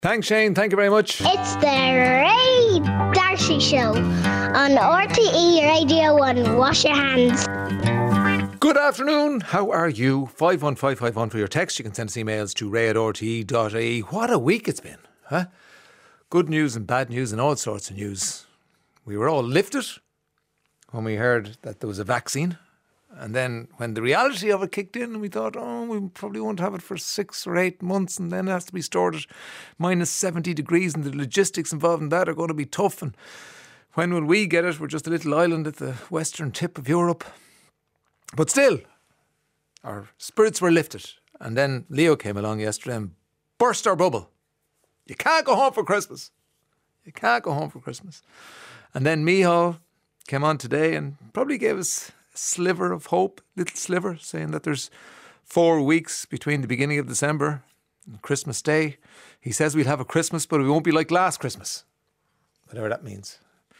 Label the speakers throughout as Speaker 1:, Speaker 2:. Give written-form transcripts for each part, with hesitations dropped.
Speaker 1: Thanks, Shane. Thank you very much.
Speaker 2: It's the Ray Darcy Show on RTE Radio 1. Wash your hands.
Speaker 1: Good afternoon. How are you? 51551 for your text. You can send us emails to ray@rte.ie. What a week it's been, huh? Good news and bad news and all sorts of news. We were all lifted when we heard that there was a vaccine. And then when the reality of it kicked in, we thought, we probably won't have it for 6 or 8 months, and then it has to be stored at minus 70 degrees, and the logistics involved in that are going to be tough. And when will we get it? We're just a little island at the western tip of Europe. But still, our spirits were lifted. And then Leo came along yesterday and burst our bubble. You can't go home for Christmas. You can't go home for Christmas. And then Micheál came on today and probably gave us sliver of hope, little sliver, saying that there's 4 weeks between the beginning of December and Christmas Day. He says we'll have a Christmas, but it won't be like last Christmas, whatever that means.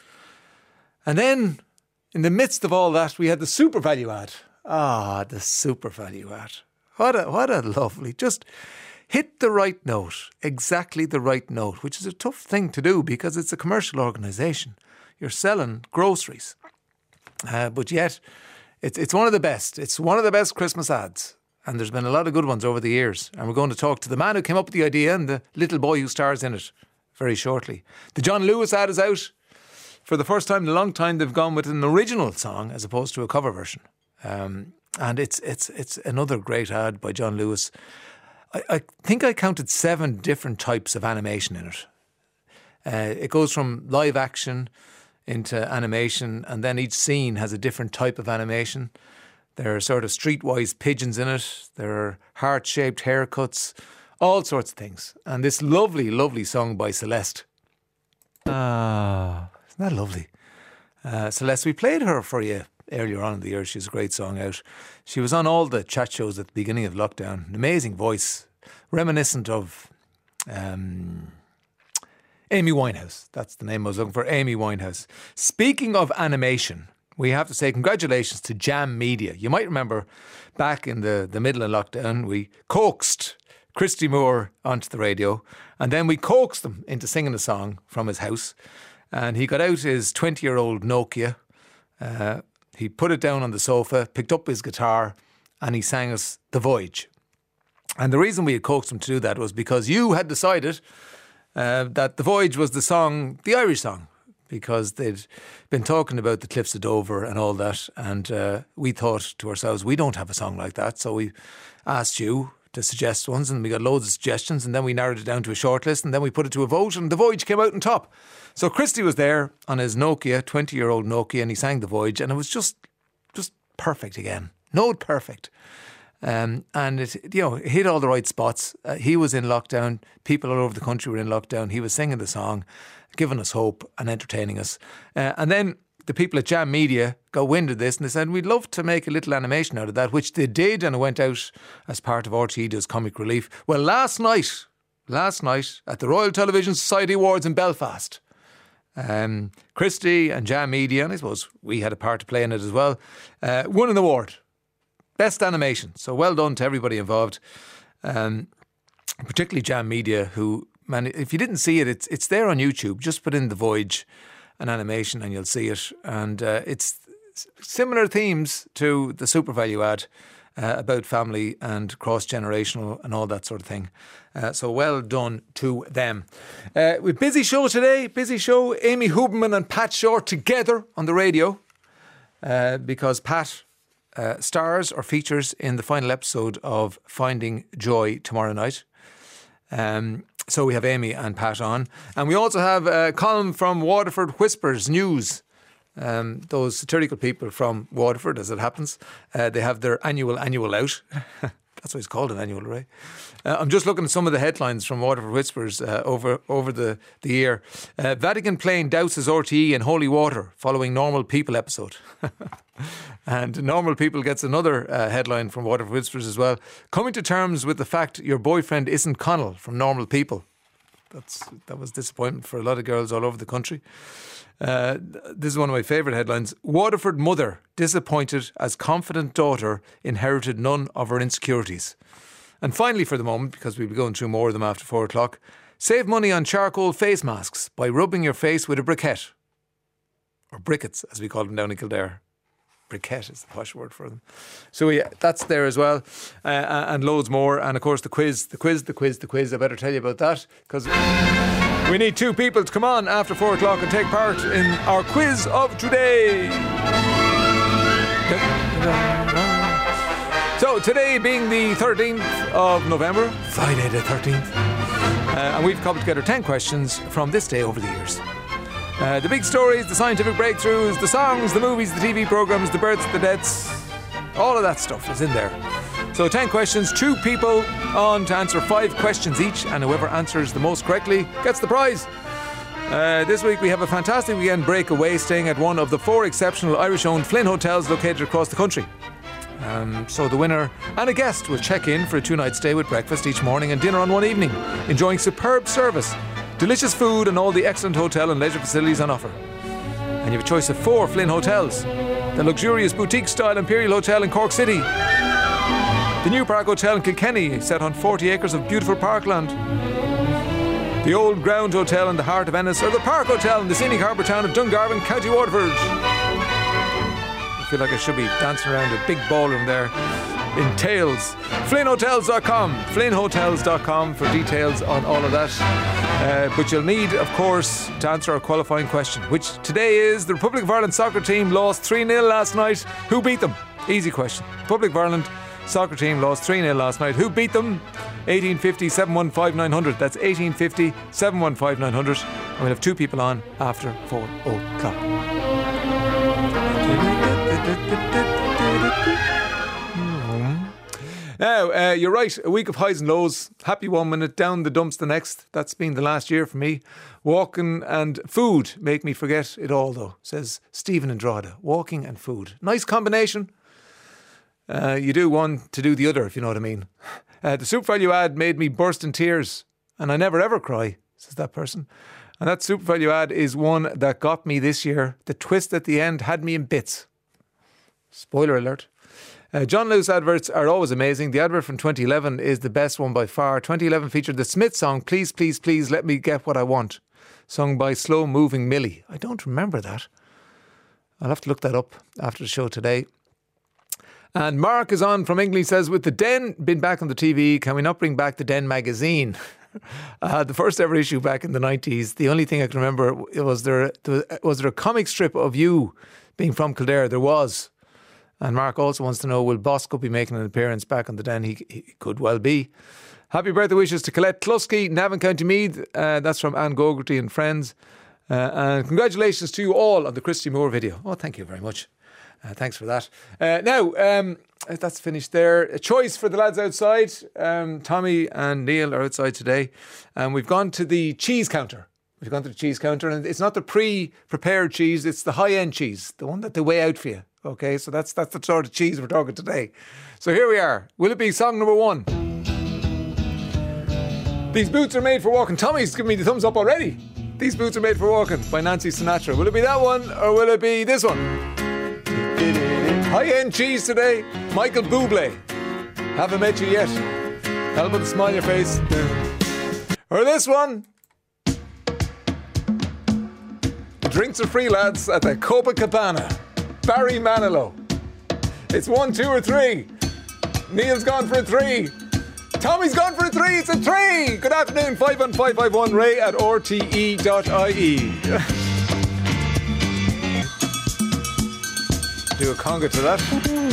Speaker 1: And then, in the midst of all that, we had the super value ad. The super value ad. What a lovely, just hit the right note, exactly the right note, which is a tough thing to do because it's a commercial organisation. You're selling groceries. But yet, it's one of the best. It's one of the best Christmas ads. And there's been a lot of good ones over the years. And we're going to talk to the man who came up with the idea and the little boy who stars in it very shortly. The John Lewis ad is out. For the first time in a long time, they've gone with an original song as opposed to a cover version. And it's another great ad by John Lewis. I think I counted 7 different types of animation in it. It goes from live action into animation, and then each scene has a different type of animation. There are sort of streetwise pigeons in it. There are heart-shaped haircuts, all sorts of things. And this lovely, lovely song by Celeste. Isn't that lovely? Celeste, we played her for you earlier on in the year. She's a great song out. She was on all the chat shows at the beginning of lockdown. An amazing voice, reminiscent of Amy Winehouse. That's the name I was looking for, Amy Winehouse. Speaking of animation, we have to say congratulations to Jam Media. You might remember back in the middle of lockdown, we coaxed Christy Moore onto the radio, and then we coaxed him into singing a song from his house. And he got out his 20-year-old Nokia. He put it down on the sofa, picked up his guitar, and he sang us The Voyage. And the reason we had coaxed him to do that was because you had decided that The Voyage was the song, the Irish song, because they'd been talking about the Cliffs of Dover and all that, and we thought to ourselves, we don't have a song like that, so we asked you to suggest ones, and we got loads of suggestions, and then we narrowed it down to a short list, and then we put it to a vote, and The Voyage came out on top. So Christy was there on his Nokia, 20-year-old Nokia, and he sang The Voyage, and it was just perfect again. Note perfect. And it hit all the right spots. He was in lockdown. People all over the country were in lockdown. He was singing the song, giving us hope and entertaining us. And then the people at Jam Media got wind of this and they said, we'd love to make a little animation out of that, which they did, and it went out as part of RTE Does Comic Relief. Well, last night at the Royal Television Society Awards in Belfast, Christy and Jam Media, and I suppose we had a part to play in it as well, won an award. Best animation. So well done to everybody involved, particularly Jam Media, who, man, if you didn't see it, it's there on YouTube. Just put in The Voyage and animation and you'll see it. And it's similar themes to the Super Value ad about family and cross-generational and all that sort of thing. So well done to them. With busy show today, Amy Huberman and Pat Short together on the radio because Pat stars or features in the final episode of Finding Joy tomorrow night. So we have Amy and Pat on. And we also have a column from Waterford Whispers News. Those satirical people from Waterford, as it happens, they have their annual out. That's why it's called an annual, right? I'm just looking at some of the headlines from Waterford Whispers over the year. Vatican plane douses RTE in holy water following Normal People episode. And Normal People gets another headline from Waterford Whispers as well. Coming to terms with the fact your boyfriend isn't Connell from Normal People. That was disappointment for a lot of girls all over the country. This is one of my favourite headlines. Waterford mother disappointed as confident daughter inherited none of her insecurities. And finally, for the moment, because we'll be going through more of them after 4 o'clock, Save money on charcoal face masks by rubbing your face with a briquette. Or briquettes, as we call them down in Kildare. Briquette is the posh word for them. So yeah, that's there as well. And loads more. And of course the quiz. I better tell you about that, because we need 2 people to come on after 4 o'clock and take part in our quiz of today. So today being the 13th of November, Friday the 13th, and we've cobbled together 10 questions from this day over the years. The big stories, the scientific breakthroughs, the songs, the movies, the TV programmes, the births, the deaths, all of that stuff is in there. So 10 questions, 2 people on to answer 5 questions each, and whoever answers the most correctly gets the prize. This week we have a fantastic weekend breakaway staying at one of the 4 exceptional Irish-owned Flynn hotels located across the country. So the winner and a guest will check in for a 2-night stay with breakfast each morning and dinner on one evening, enjoying superb service, delicious food and all the excellent hotel and leisure facilities on offer. And you have a choice of 4 Flynn hotels. The luxurious boutique-style Imperial Hotel in Cork City, the New Park Hotel in Kilkenny, set on 40 acres of beautiful parkland, the Old Ground Hotel in the heart of Ennis, or the Park Hotel in the scenic harbour town of Dungarvan, County Waterford. I feel like I should be dancing around a big ballroom there in Tales. FlynnHotels.com. FlynnHotels.com for details on all of that. But you'll need, of course, to answer our qualifying question, which today is: the Republic of Ireland soccer team lost 3-0 last night. Who beat them? Easy question. Republic of Ireland soccer team lost 3-0 last night. Who beat them? 1850 715 900. That's 1850 715 900. And we'll have 2 people on after 4 o'clock. Now, you're right, a week of highs and lows. Happy 1 minute, down the dumps the next. That's been the last year for me. Walking and food make me forget it all, though, says Stephen in Drogheda. Walking and food. Nice combination. You do one to do the other, if you know what I mean. The Super Value ad made me burst in tears, and I never ever cry, says that person. And that Super Value ad is one that got me this year. The twist at the end had me in bits. Spoiler alert. John Lewis adverts are always amazing. The advert from 2011 is the best one by far. 2011 featured the Smith song, Please, Please, Please Let Me Get What I Want, sung by Slow Moving Millie. I don't remember that. I'll have to look that up after the show today. And Mark is on from England. He says, with the Den been back on the TV, can we not bring back the Den magazine? The first ever issue back in the 90s. The only thing I can remember was there a comic strip of you being from Kildare? There was. And Mark also wants to know, will Bosco be making an appearance back on the Den? He could well be. Happy birthday wishes to Colette Clusky, Navan County Meath. That's from Anne Gogarty and friends. And congratulations to you all on the Christy Moore video. Oh, thank you very much. Thanks for that. Now, that's finished there. A choice for the lads outside. Tommy and Neil are outside today. And we've gone to the cheese counter. And it's not the pre-prepared cheese, it's the high-end cheese, the one that they weigh out for you. Okay, so that's the sort of cheese we're talking today. So here we are. Will it be song number 1? These boots are made for walking. Tommy's giving me the thumbs up already. These boots are made for walking by Nancy Sinatra. Will it be that one or will it be this one? High-end cheese today. Michael Bublé. Haven't met you yet. I'll put a smile on your face. Or this one. Drinks are free, lads, at the Copacabana. Barry Manilow. It's 1, 2 or 3. Neil's gone for a 3. Tommy's gone for a 3. It's a 3. Good afternoon. 51551 ray at rte.ie. Do a conga to that.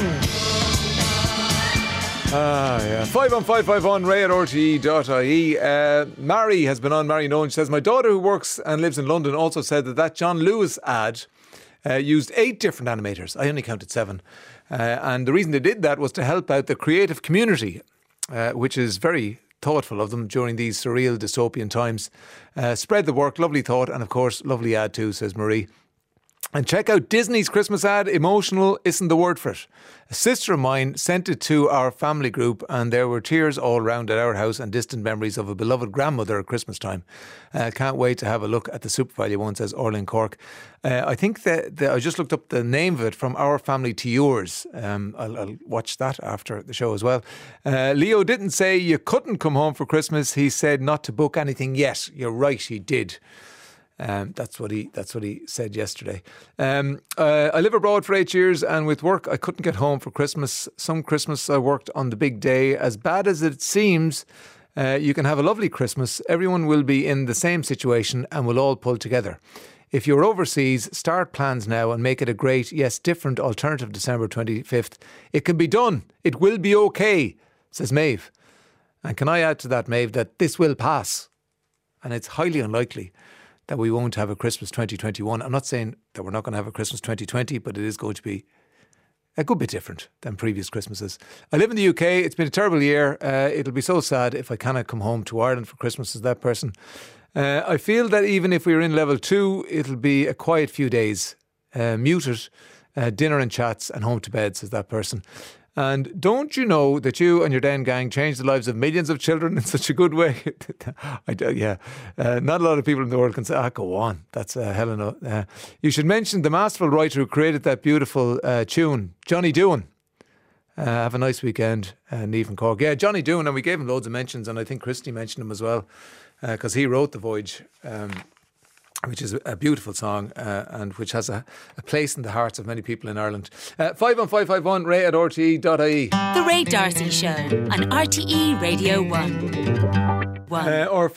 Speaker 1: Yeah. 51551 ray at rte.ie. Mary has been on. Mary Nolan. She says, my daughter who works and lives in London also said that John Lewis ad used 8 different animators. I only counted 7. And the reason they did that was to help out the creative community, which is very thoughtful of them during these surreal dystopian times. Spread the work, lovely thought, and of course, lovely ad too, says Marie. And check out Disney's Christmas ad. Emotional isn't the word for it. A sister of mine sent it to our family group, and there were tears all round at our house and distant memories of a beloved grandmother at Christmas time. Can't wait to have a look at the SuperValu one, says Orlin Cork. I think that I just looked up the name of it, From Our Family to Yours. I'll watch that after the show as well. Leo didn't say you couldn't come home for Christmas. He said not to book anything yet. You're right, he did. That's what he said yesterday. I live abroad for 8 years, and with work I couldn't get home for Christmas. Some Christmas I worked on the big day. As bad as it seems, you can have a lovely Christmas. Everyone will be in the same situation and we'll all pull together. If you're overseas, start plans now and make it a great, yes, different alternative December 25th. It can be done. It will be okay, says Maeve. And can I add to that, Maeve, that this will pass. And it's highly unlikely that we won't have a Christmas 2021. I'm not saying that we're not going to have a Christmas 2020, but it is going to be a good bit different than previous Christmases. I live in the UK. It's been a terrible year. It'll be so sad if I cannot come home to Ireland for Christmas as that person. I feel that even if we're in level 2, it'll be a quiet few days. Muted, dinner and chats and home to bed, says that person. And don't you know that you and your Den gang changed the lives of millions of children in such a good way? Not a lot of people in the world can say, go on. That's Helena. You should mention the masterful writer who created that beautiful tune, Johnny Doohan. Have a nice weekend, Niamh and Cork. Yeah, Johnny Doohan, and we gave him loads of mentions, and I think Christy mentioned him as well, because he wrote The Voyage, which is a beautiful song and which has a place in the hearts of many people in Ireland. 51551 ray@rte.ie.
Speaker 3: The Ray D'Arcy Show on RTE Radio 1.
Speaker 1: Or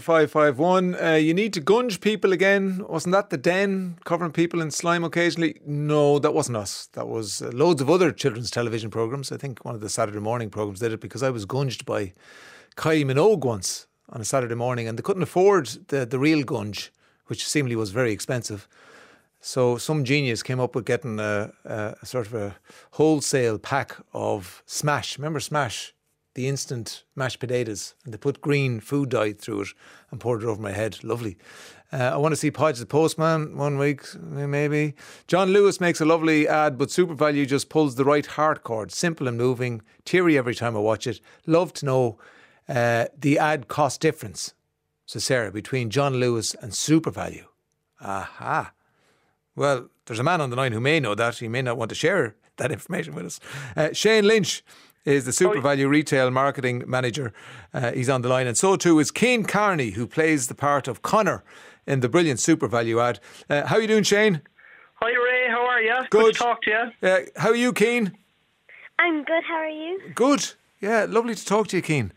Speaker 1: 51551. You need to gunge people again. Wasn't that the Den covering people in slime occasionally? No, that wasn't us. That was loads of other children's television programmes. I think one of the Saturday morning programmes did it, because I was gunged by Kylie Minogue once on a Saturday morning, and they couldn't afford the real gunge, which seemingly was very expensive. So some genius came up with getting a sort of a wholesale pack of Smash. Remember Smash? The instant mashed potatoes. And they put green food dye through it and poured it over my head. Lovely. I want to see Podge the Postman one week, maybe. John Lewis makes a lovely ad, but SuperValu just pulls the right heart chord. Simple and moving. Teary every time I watch it. Love to know the ad cost difference. So Sarah, between John Lewis and SuperValu. Aha. Well, there's a man on the line who may know that. He may not want to share that information with us. Shane Lynch is the SuperValu Retail Marketing Manager. He's on the line. And so too is Cian Carney, who plays the part of Connor in the brilliant SuperValu ad. How are you doing, Shane?
Speaker 4: Hi, Ray. How are you?
Speaker 1: Good
Speaker 4: to talk to you.
Speaker 1: How are you, Cian?
Speaker 2: I'm good, how are you?
Speaker 1: Good. Yeah, lovely to talk to you, Cian.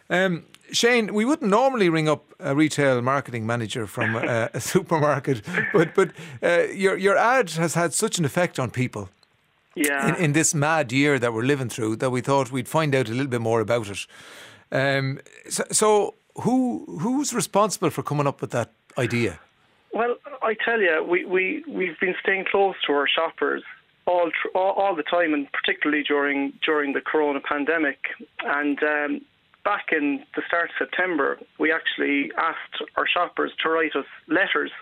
Speaker 1: Shane, we wouldn't normally ring up a retail marketing manager from a supermarket, but your ad has had such an effect on people.
Speaker 4: Yeah.
Speaker 1: In this mad year that we're living through, that we thought we'd find out a little bit more about it. So who's responsible for coming up with that idea?
Speaker 4: Well, I tell you, we've been staying close to our shoppers all the time, and particularly during the Corona pandemic. And back in the start of September, we actually asked our shoppers to write us letters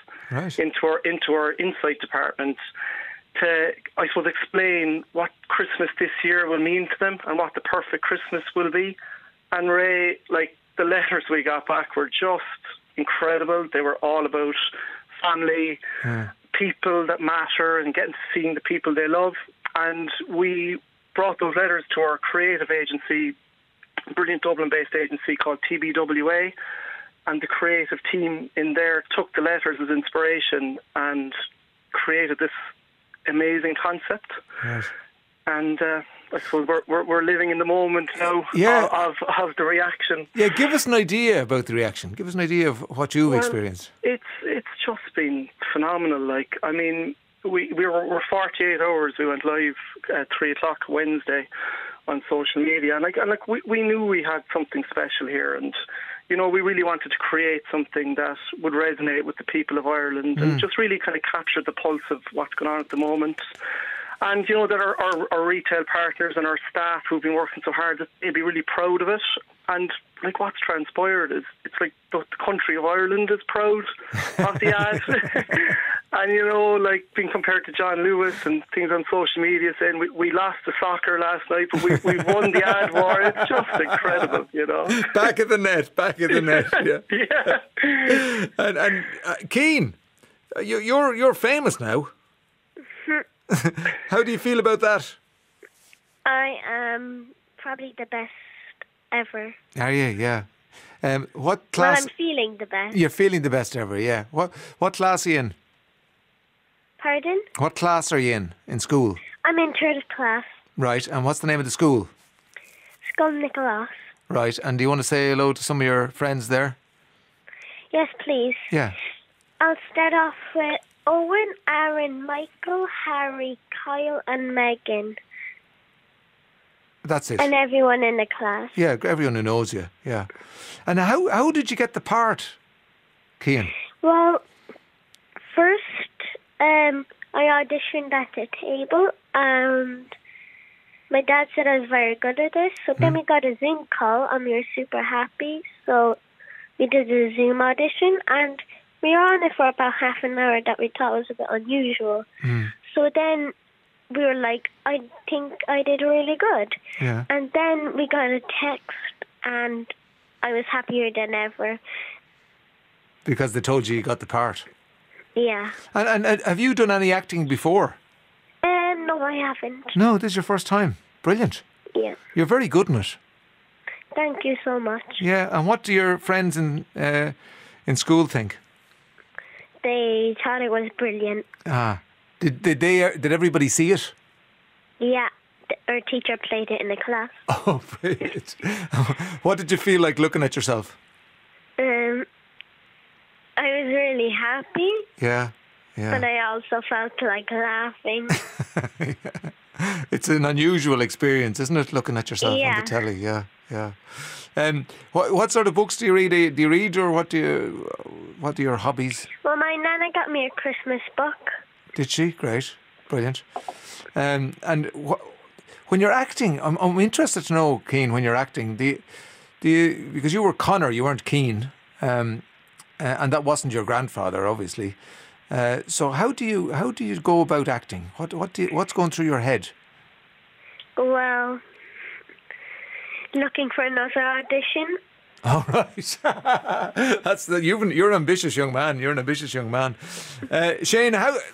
Speaker 4: into our insight department to, I suppose, explain what Christmas this year will mean to them and what the perfect Christmas will be. And Ray, like, the letters we got back were just incredible. They were all about family, people that matter, and getting to see the people they love. And we brought those letters to our creative agency, brilliant Dublin-based agency called TBWA, and the creative team in there took the letters as inspiration and created this amazing concept.
Speaker 1: Right.
Speaker 4: And I suppose we're living in the moment now of the reaction.
Speaker 1: Yeah, give us an idea about the reaction. Give us an idea of what you've experienced.
Speaker 4: It's just been phenomenal. Like, I mean, we're 48 hours. We went live at 3 o'clock Wednesday on social media, and we knew we had something special here, and you know, we really wanted to create something that would resonate with the people of Ireland and just really kind of capture the pulse of what's going on at the moment. And, you know, that our retail partners and our staff who've been working so hard, they'd be really proud of it. And, like, what's transpired is it's like the country of Ireland is proud of the ad. And, you know, like being compared to John Lewis and things on social media saying we lost the soccer last night, but we won the ad war. It's just incredible, you know.
Speaker 1: Back of the net. Yeah.
Speaker 4: Yeah.
Speaker 1: And Cian, you're famous now. How do you feel about that?
Speaker 2: I am probably the best ever.
Speaker 1: Are you? Yeah. What
Speaker 2: Well,
Speaker 1: class?
Speaker 2: I'm feeling the best.
Speaker 1: You're feeling the best ever, yeah. What class are you in?
Speaker 2: Pardon?
Speaker 1: What class are you in school?
Speaker 2: I'm in third class.
Speaker 1: Right, and what's the name of the school?
Speaker 2: School Nicholas.
Speaker 1: Right, and do you want to say hello to some of your friends there?
Speaker 2: Yes, please.
Speaker 1: Yeah.
Speaker 2: I'll start off with Owen, Aaron, Michael, Harry, Kyle and Megan.
Speaker 1: That's it.
Speaker 2: And everyone in the class.
Speaker 1: Yeah, everyone who knows you, yeah. And how did you get the part, Cian?
Speaker 2: Well, first, I auditioned at the table and my dad said I was very good at this. So then we got a Zoom call and we were super happy. So we did a Zoom audition and we were on it for about half an hour that we thought was a bit unusual. So then we were like, I think I did really good.
Speaker 1: Yeah.
Speaker 2: And then we got a text and I was happier than ever.
Speaker 1: Because they told you got the part.
Speaker 2: Yeah.
Speaker 1: And have you done any acting before?
Speaker 2: No, I haven't.
Speaker 1: No, this is your first time. Brilliant.
Speaker 2: Yeah.
Speaker 1: You're very good in it.
Speaker 2: Thank you so much.
Speaker 1: Yeah, and what do your friends in school think?
Speaker 2: They thought it was brilliant.
Speaker 1: Ah, did everybody see it?
Speaker 2: Yeah. Our teacher played it in the class.
Speaker 1: Oh, brilliant. What did you feel like looking at yourself?
Speaker 2: I was really happy,
Speaker 1: Yeah, yeah.
Speaker 2: but I also felt like laughing.
Speaker 1: It's an unusual experience, isn't it, looking at yourself on
Speaker 2: Yeah.
Speaker 1: the telly? Yeah, yeah. What sort of books do you read? Do you read, or what are your hobbies?
Speaker 2: Well, my nana got me a Christmas book.
Speaker 1: Did she? Great, brilliant. And when you're acting, I'm interested to know, Cian, when you're acting, do you, because you were Connor, you weren't Cian, and that wasn't your grandfather, obviously. So how do you go about acting? What's going through your head?
Speaker 2: Well, looking for another audition.
Speaker 1: All right, you're an ambitious young man. You're an ambitious young man. Shane,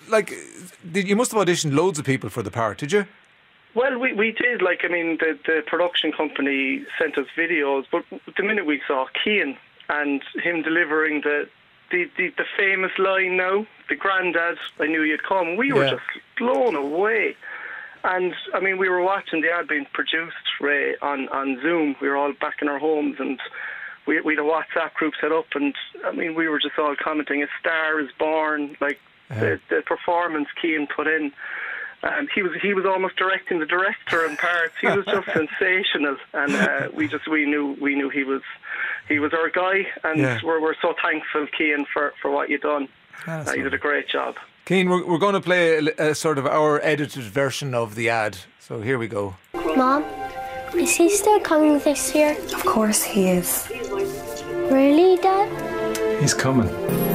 Speaker 1: you must have auditioned loads of people for the part, did you?
Speaker 4: Well, we did. The production company sent us videos, but the minute we saw Cian and him delivering the famous line now, the granddad, I knew you'd come, we were just blown away. And, we were watching the ad being produced, Ray, on Zoom. We were all back in our homes and we had a WhatsApp group set up and, we were just all commenting, a star is born, the performance Cian put in. He was almost directing the director in parts. He was just sensational, and we knew he was our guy, and we're so thankful, Cian, for what you've done. You did a great job.
Speaker 1: Cian, we're going to play a sort of our edited version of the ad. So here we go.
Speaker 2: Mom, is he still coming this year?
Speaker 5: Of course he is.
Speaker 2: Really, Dad?
Speaker 6: He's coming.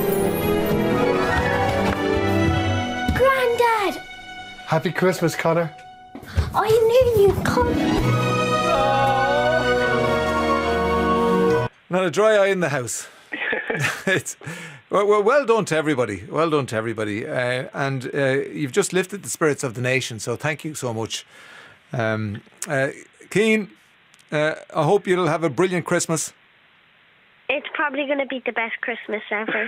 Speaker 2: Granddad!
Speaker 6: Happy Christmas, Connor.
Speaker 2: I knew you'd come.
Speaker 1: Not a dry eye in the house. Well done to everybody. Well done to everybody. And you've just lifted the spirits of the nation, so thank you so much. Cian, I hope you'll have a brilliant Christmas.
Speaker 2: It's probably going to be the best Christmas ever.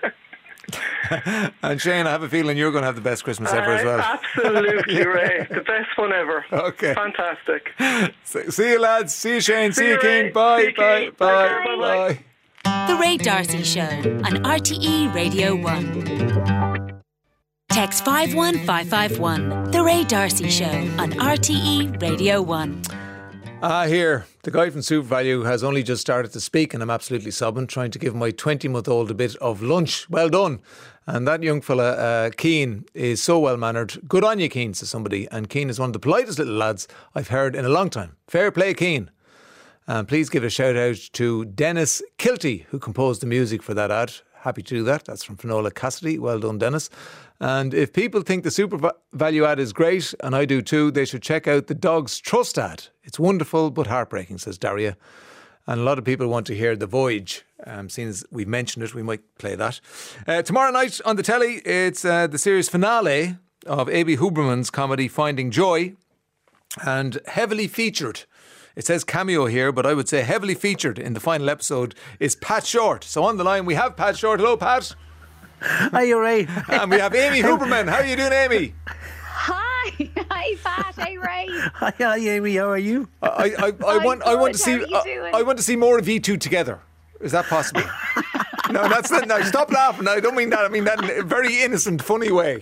Speaker 1: And Shane, I have a feeling you're going to have the best Christmas ever as well.
Speaker 4: Absolutely, Ray. The best one ever.
Speaker 1: Okay.
Speaker 4: Fantastic.
Speaker 1: See you, lads. See you, Shane. See you,
Speaker 4: Ray.
Speaker 1: Cian. Bye.
Speaker 4: See you,
Speaker 1: Bye.
Speaker 4: Cian.
Speaker 1: Bye.
Speaker 4: Bye.
Speaker 1: Bye.
Speaker 3: The Ray D'Arcy Show on RTE Radio 1. Text 51551. The Ray D'Arcy Show on RTE Radio 1.
Speaker 1: Here, the guy from Super Value has only just started to speak and I'm absolutely sobbing, trying to give my 20-month-old a bit of lunch. Well done. And that young fella, Cian, is so well-mannered. Good on you, Cian, says somebody. And Cian is one of the politest little lads I've heard in a long time. Fair play, Cian. And please give a shout out to Dennis Kilty, who composed the music for that ad. Happy to do that. That's from Finola Cassidy. Well done, Dennis. And if people think the super value ad is great, and I do too, they should check out the Dogs Trust ad. It's wonderful but heartbreaking, says Daria. And a lot of people want to hear The Voyage. Seeing as we've mentioned it, we might play that. Tomorrow night on the telly, it's the series finale of A.B. Huberman's comedy Finding Joy, and heavily featured. It says cameo here, but I would say heavily featured in the final episode is Pat Short. So on the line we have Pat Short. Hello, Pat.
Speaker 5: Hi, you're right.
Speaker 1: And we have Amy Huberman. How are you doing, Amy?
Speaker 7: Hi, Pat. Hey, Ray.
Speaker 5: Hi, Amy. How are you?
Speaker 1: I want to see more of you two together. Is that possible? No, that's not. No, stop laughing. I don't mean that. I mean that in a very innocent, funny way.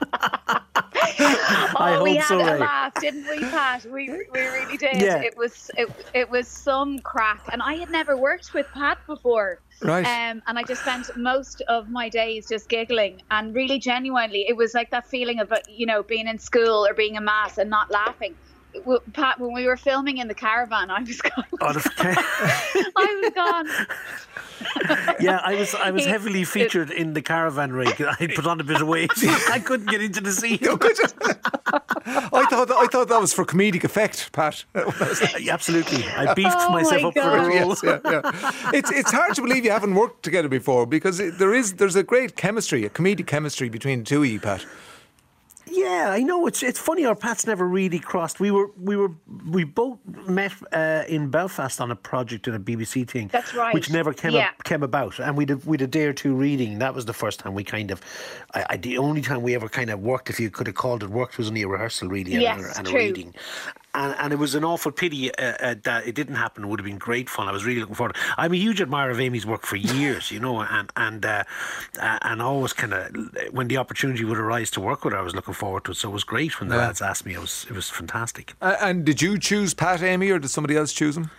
Speaker 7: We had a laugh, didn't we, Pat? We really did.
Speaker 5: Yeah.
Speaker 7: It was some crack, and I had never worked with Pat before.
Speaker 1: Right.
Speaker 7: And I just spent most of my days just giggling, and really genuinely, it was like that feeling of being in school or being a mass and not laughing. Pat, when we were filming in the caravan, I was gone. I was gone.
Speaker 5: Yeah, I was heavily featured in the caravan rig. I put on a bit of weight. I couldn't get into the scene.
Speaker 1: I thought that was for comedic effect, Pat.
Speaker 5: Absolutely. I beefed myself up for the role.
Speaker 1: Yes, yeah. It's hard to believe you haven't worked together before, because there's a great chemistry, a comedic chemistry between the two of you, Pat.
Speaker 5: Yeah, I know. It's funny. Our paths never really crossed. We both met in Belfast on a project in a BBC thing.
Speaker 7: That's right.
Speaker 5: Which never came about, and we did a day or two reading. That was the first time we the only time we ever kind of worked, if you could have called it worked, was only a rehearsal really and a reading. And it was an awful pity that it didn't happen. It would have been great fun. I was really looking forward. I'm a huge admirer of Amy's work for years, and always kind of, when the opportunity would arise to work with her, I was looking forward to it. So it was great when the lads asked me. It was fantastic.
Speaker 1: And did you choose Pat, Amy, or did somebody else choose him?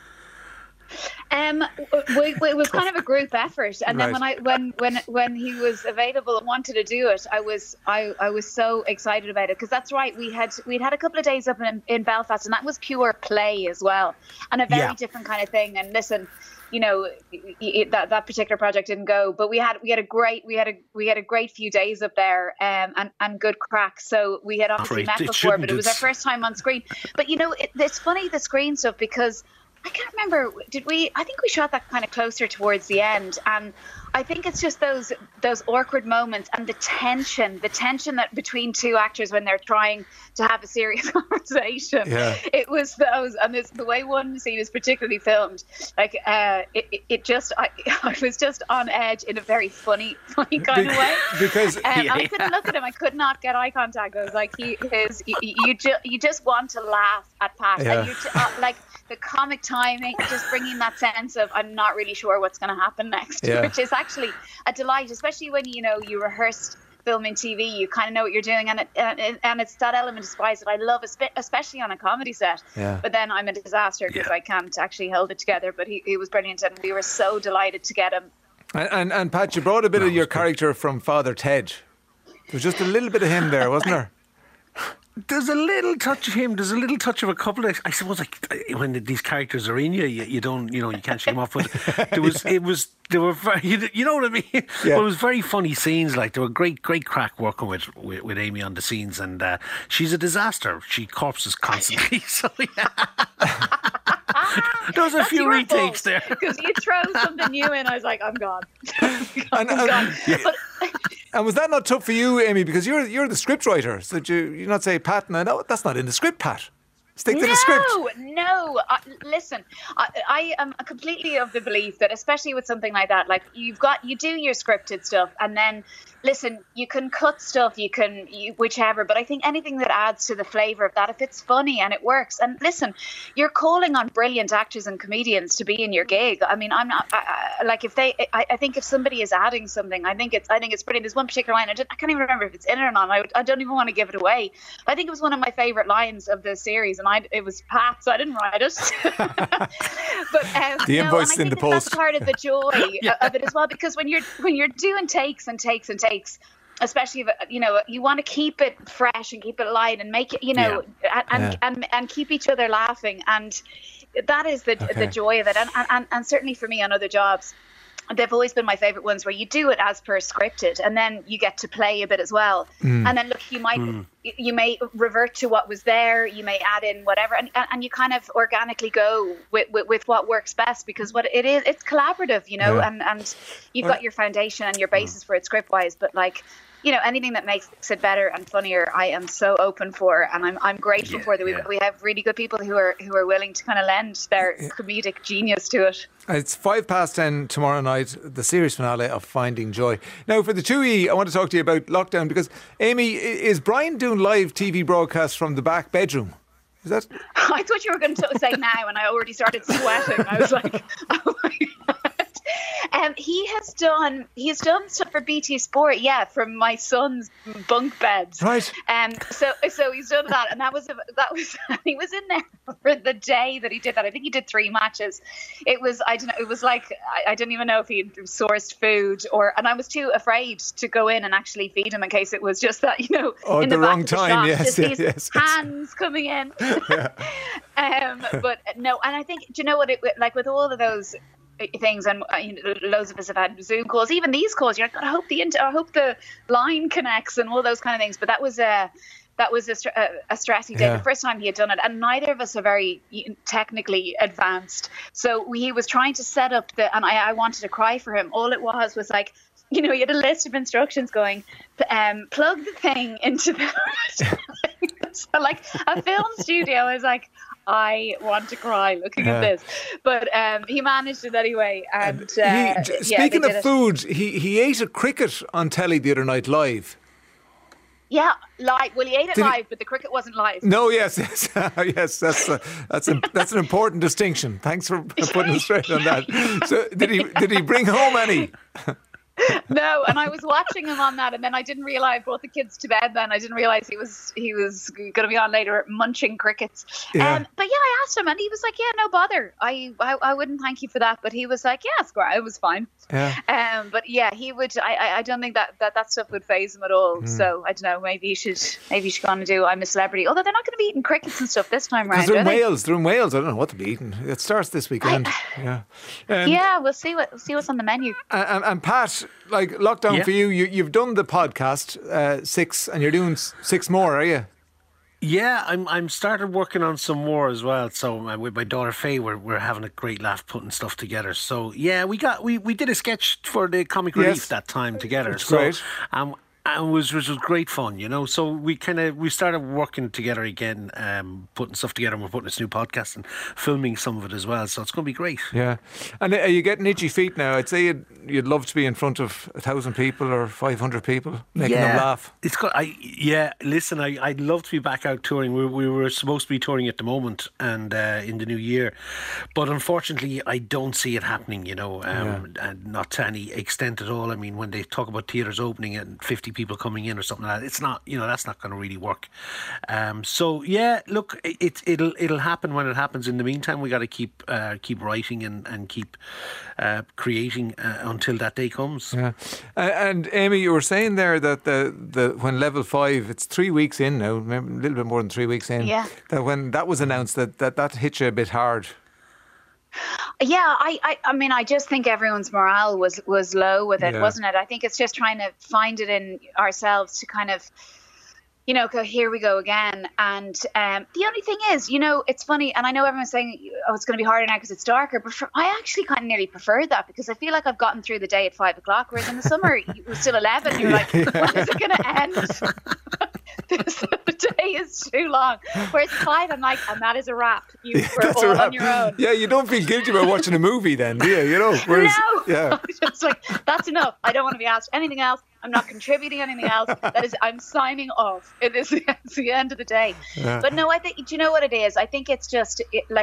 Speaker 7: It was kind of a group effort, and then when he was available and wanted to do it, I was so excited about it, because that's right, we'd had a couple of days up in Belfast, and that was pure play as well, and a very different kind of thing. And listen, that particular project didn't go, but we had a great few days up there, and good crack. So we had obviously met before, but it was our first time on screen. But it's funny, the screen stuff, because I can't remember, I think we shot that kind of closer towards the end, and I think it's just those awkward moments and the tension that between two actors when they're trying to have a serious conversation. Yeah. It was those, and the way one scene is particularly filmed, like I was just on edge in a very funny kind of way.
Speaker 1: Because
Speaker 7: I couldn't look at him. I could not get eye contact. I was like, you just want to laugh at Pat, and you like the comic timing, just bringing that sense of I'm not really sure what's going to happen next, which is actually a delight, especially when you rehearsed filming TV. You kind of know what you're doing, and it's that element of surprise that I love, especially on a comedy set. Yeah. But then I'm a disaster because I can't actually hold it together. But he was brilliant, and we were so delighted to get him.
Speaker 1: And Pat, you brought a bit of your character from Father Ted. There was just a little bit of him there, wasn't there?
Speaker 5: There's a little touch of him. There's a little touch of a couple of, I suppose, like when these characters are in you, you don't, you can't shake them off. But they were very, you know what I mean? Yeah. But it was very funny scenes. Like, there were great crack working with Amy on the scenes, and she's a disaster. She corpses constantly. So there was a few retakes there.
Speaker 7: Because you throw something new in, I was like, I'm gone. I'm gone. Yeah.
Speaker 1: And was that not tough for you, Amy? Because you're the script writer, so you not say, Pat, no, that's not in the script, Pat. Stick to the script.
Speaker 7: No. Listen, I am completely of the belief that, especially with something like that, like you do your scripted stuff, and then listen, you can cut stuff, whichever. But I think anything that adds to the flavour of that, if it's funny and it works, and listen, you're calling on brilliant actors and comedians to be in your gig. I mean, I'm not like if they. I think if somebody is adding something, I think it's brilliant. There's one particular line I can't even remember if it's in it or not. I don't even want to give it away. I think it was one of my favourite lines of the series. And it was Pat, so I didn't write it. But
Speaker 1: the invoice in the post.
Speaker 7: That's part of the joy of it as well, because when you're doing takes and takes and takes, especially if you want to keep it fresh and keep it light and make it and keep each other laughing, and that is the joy of it. And certainly for me on other jobs, they've always been my favourite ones, where you do it as per scripted and then you get to play a bit as well. And then look, you may revert to what was there, you may add in whatever, and you kind of organically go with what works best, because what it is, it's collaborative, you know, and you've got your foundation and your basis for it script wise, but like, you know, anything that makes it better and funnier, I am so open for, and I'm grateful for that. We have really good people who are willing to kind of lend their comedic genius to it.
Speaker 1: It's 10:05 tomorrow night, the series finale of Finding Joy. Now, for the 2E, I want to talk to you about lockdown, because Amy, is Brian doing live TV broadcasts from the back bedroom? Is that?
Speaker 7: I thought you were going to say now, and I already started sweating. I was like, oh my God. He has done stuff for BT Sport, from my son's bunk beds.
Speaker 1: Right.
Speaker 7: So he's done that, and that was he was in there for the day that he did that. I think he did 3 matches. It was, I don't know, it was like, I didn't even know if he sourced food and I was too afraid to go in and actually feed him in case it was just that, you know, in the
Speaker 1: wrong
Speaker 7: back of
Speaker 1: time.
Speaker 7: the shop,
Speaker 1: Yes.
Speaker 7: Hands coming in. But no, and I think, do you know what, like with all of those things, and loads of us have had Zoom calls, even these calls, you're like, I hope the line connects and all those kind of things, but that was a stressy day. The first time he had done it, and neither of us are very technically advanced, so he was trying to set up and I wanted to cry for him. All it was like, you know, he had a list of instructions going, plug the thing into the so like a film studio. I was like, I want to cry looking at this, but he managed it anyway. And
Speaker 1: speaking of food, he ate a cricket on telly the other night live.
Speaker 7: Yeah, live. Well, he ate it live, but the cricket wasn't live.
Speaker 1: No, yes, that's an important distinction. Thanks for putting us straight on that. So, did he bring home any?
Speaker 7: No, and I was watching him on that, and then I didn't realise, I brought the kids to bed then, I didn't realise he was going to be on later munching crickets. But I asked him, and he was like, no bother, I wouldn't thank you for that, but he was like, it's great, it was fine. But he would, I don't think that stuff would faze him at all. So I don't know, maybe you should go on and do I'm a Celebrity, although they're not going to be eating crickets and stuff this time round.
Speaker 1: They're in Wales, I don't know what to be eating. It starts this weekend.
Speaker 7: We'll see what's on the menu.
Speaker 1: And Pat, like lockdown for you, you've done the podcast 6, and you're doing 6 more, are you?
Speaker 5: Yeah, I'm started working on some more as well. So with my daughter Faye, we're having a great laugh putting stuff together. So yeah, we did a sketch for the Comic Relief that time together.
Speaker 1: That's great.
Speaker 5: And which was great fun, you know. So we started working together again, putting stuff together, and we're putting this new podcast and filming some of it as well. So it's going to be great. Yeah.
Speaker 1: And are you getting itchy feet now? I'd say you'd love to be in front of 1,000 people or 500 people, making them laugh.
Speaker 5: It's good. Listen, I'd love to be back out touring. We were supposed to be touring at the moment and in the new year, but unfortunately, I don't see it happening. You know, and not to any extent at all. I mean, when they talk about theatres opening and 50 people coming in or something like that, it's not, you know, that's not going to really work. So yeah, look, it'll happen when it happens. In the meantime, we got to keep writing and keep creating until that day comes. Yeah.
Speaker 1: And Amy, you were saying there that the when Level 5, it's 3 weeks in now, maybe a little bit more than 3 weeks in. Yeah. That when that was announced, that hit you a bit hard.
Speaker 7: Yeah, I mean, I just think everyone's morale was low with it, wasn't it? I think it's just trying to find it in ourselves to kind of, you know, go, here we go again. And the only thing is, you know, it's funny, and I know everyone's saying, oh, it's going to be harder now because it's darker, but I actually kind of nearly prefer that, because I feel like I've gotten through the day at 5 o'clock, whereas in the summer it was still 11. You're like, when is it going to end? The day is too long. Whereas at 5, I'm like, and that is a wrap. You're all on your own.
Speaker 1: Yeah, you don't feel guilty about watching a movie then, do you? You know, whereas,
Speaker 7: no. Just like, that's enough. I don't want to be asked anything else. I'm not contributing anything else. That is, I'm signing off. It's the end of the day. Yeah. But no, I think, do you know what it is? I think it's just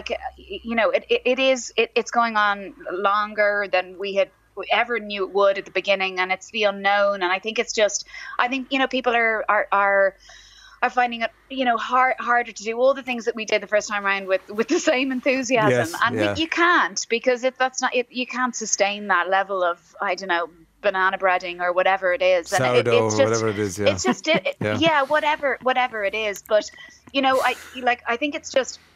Speaker 7: it's going on longer than we had ever knew it would at the beginning, and it's the unknown. And I think it's just, you know, people are finding it, you know, harder to do all the things that we did the first time around with the same enthusiasm. You can't, because you can't sustain that level of, I don't know, banana breading or whatever it is. And
Speaker 1: sourdough
Speaker 7: it's
Speaker 1: just, or whatever it is. Yeah.
Speaker 7: It's just whatever it is. But you know, I think it's just,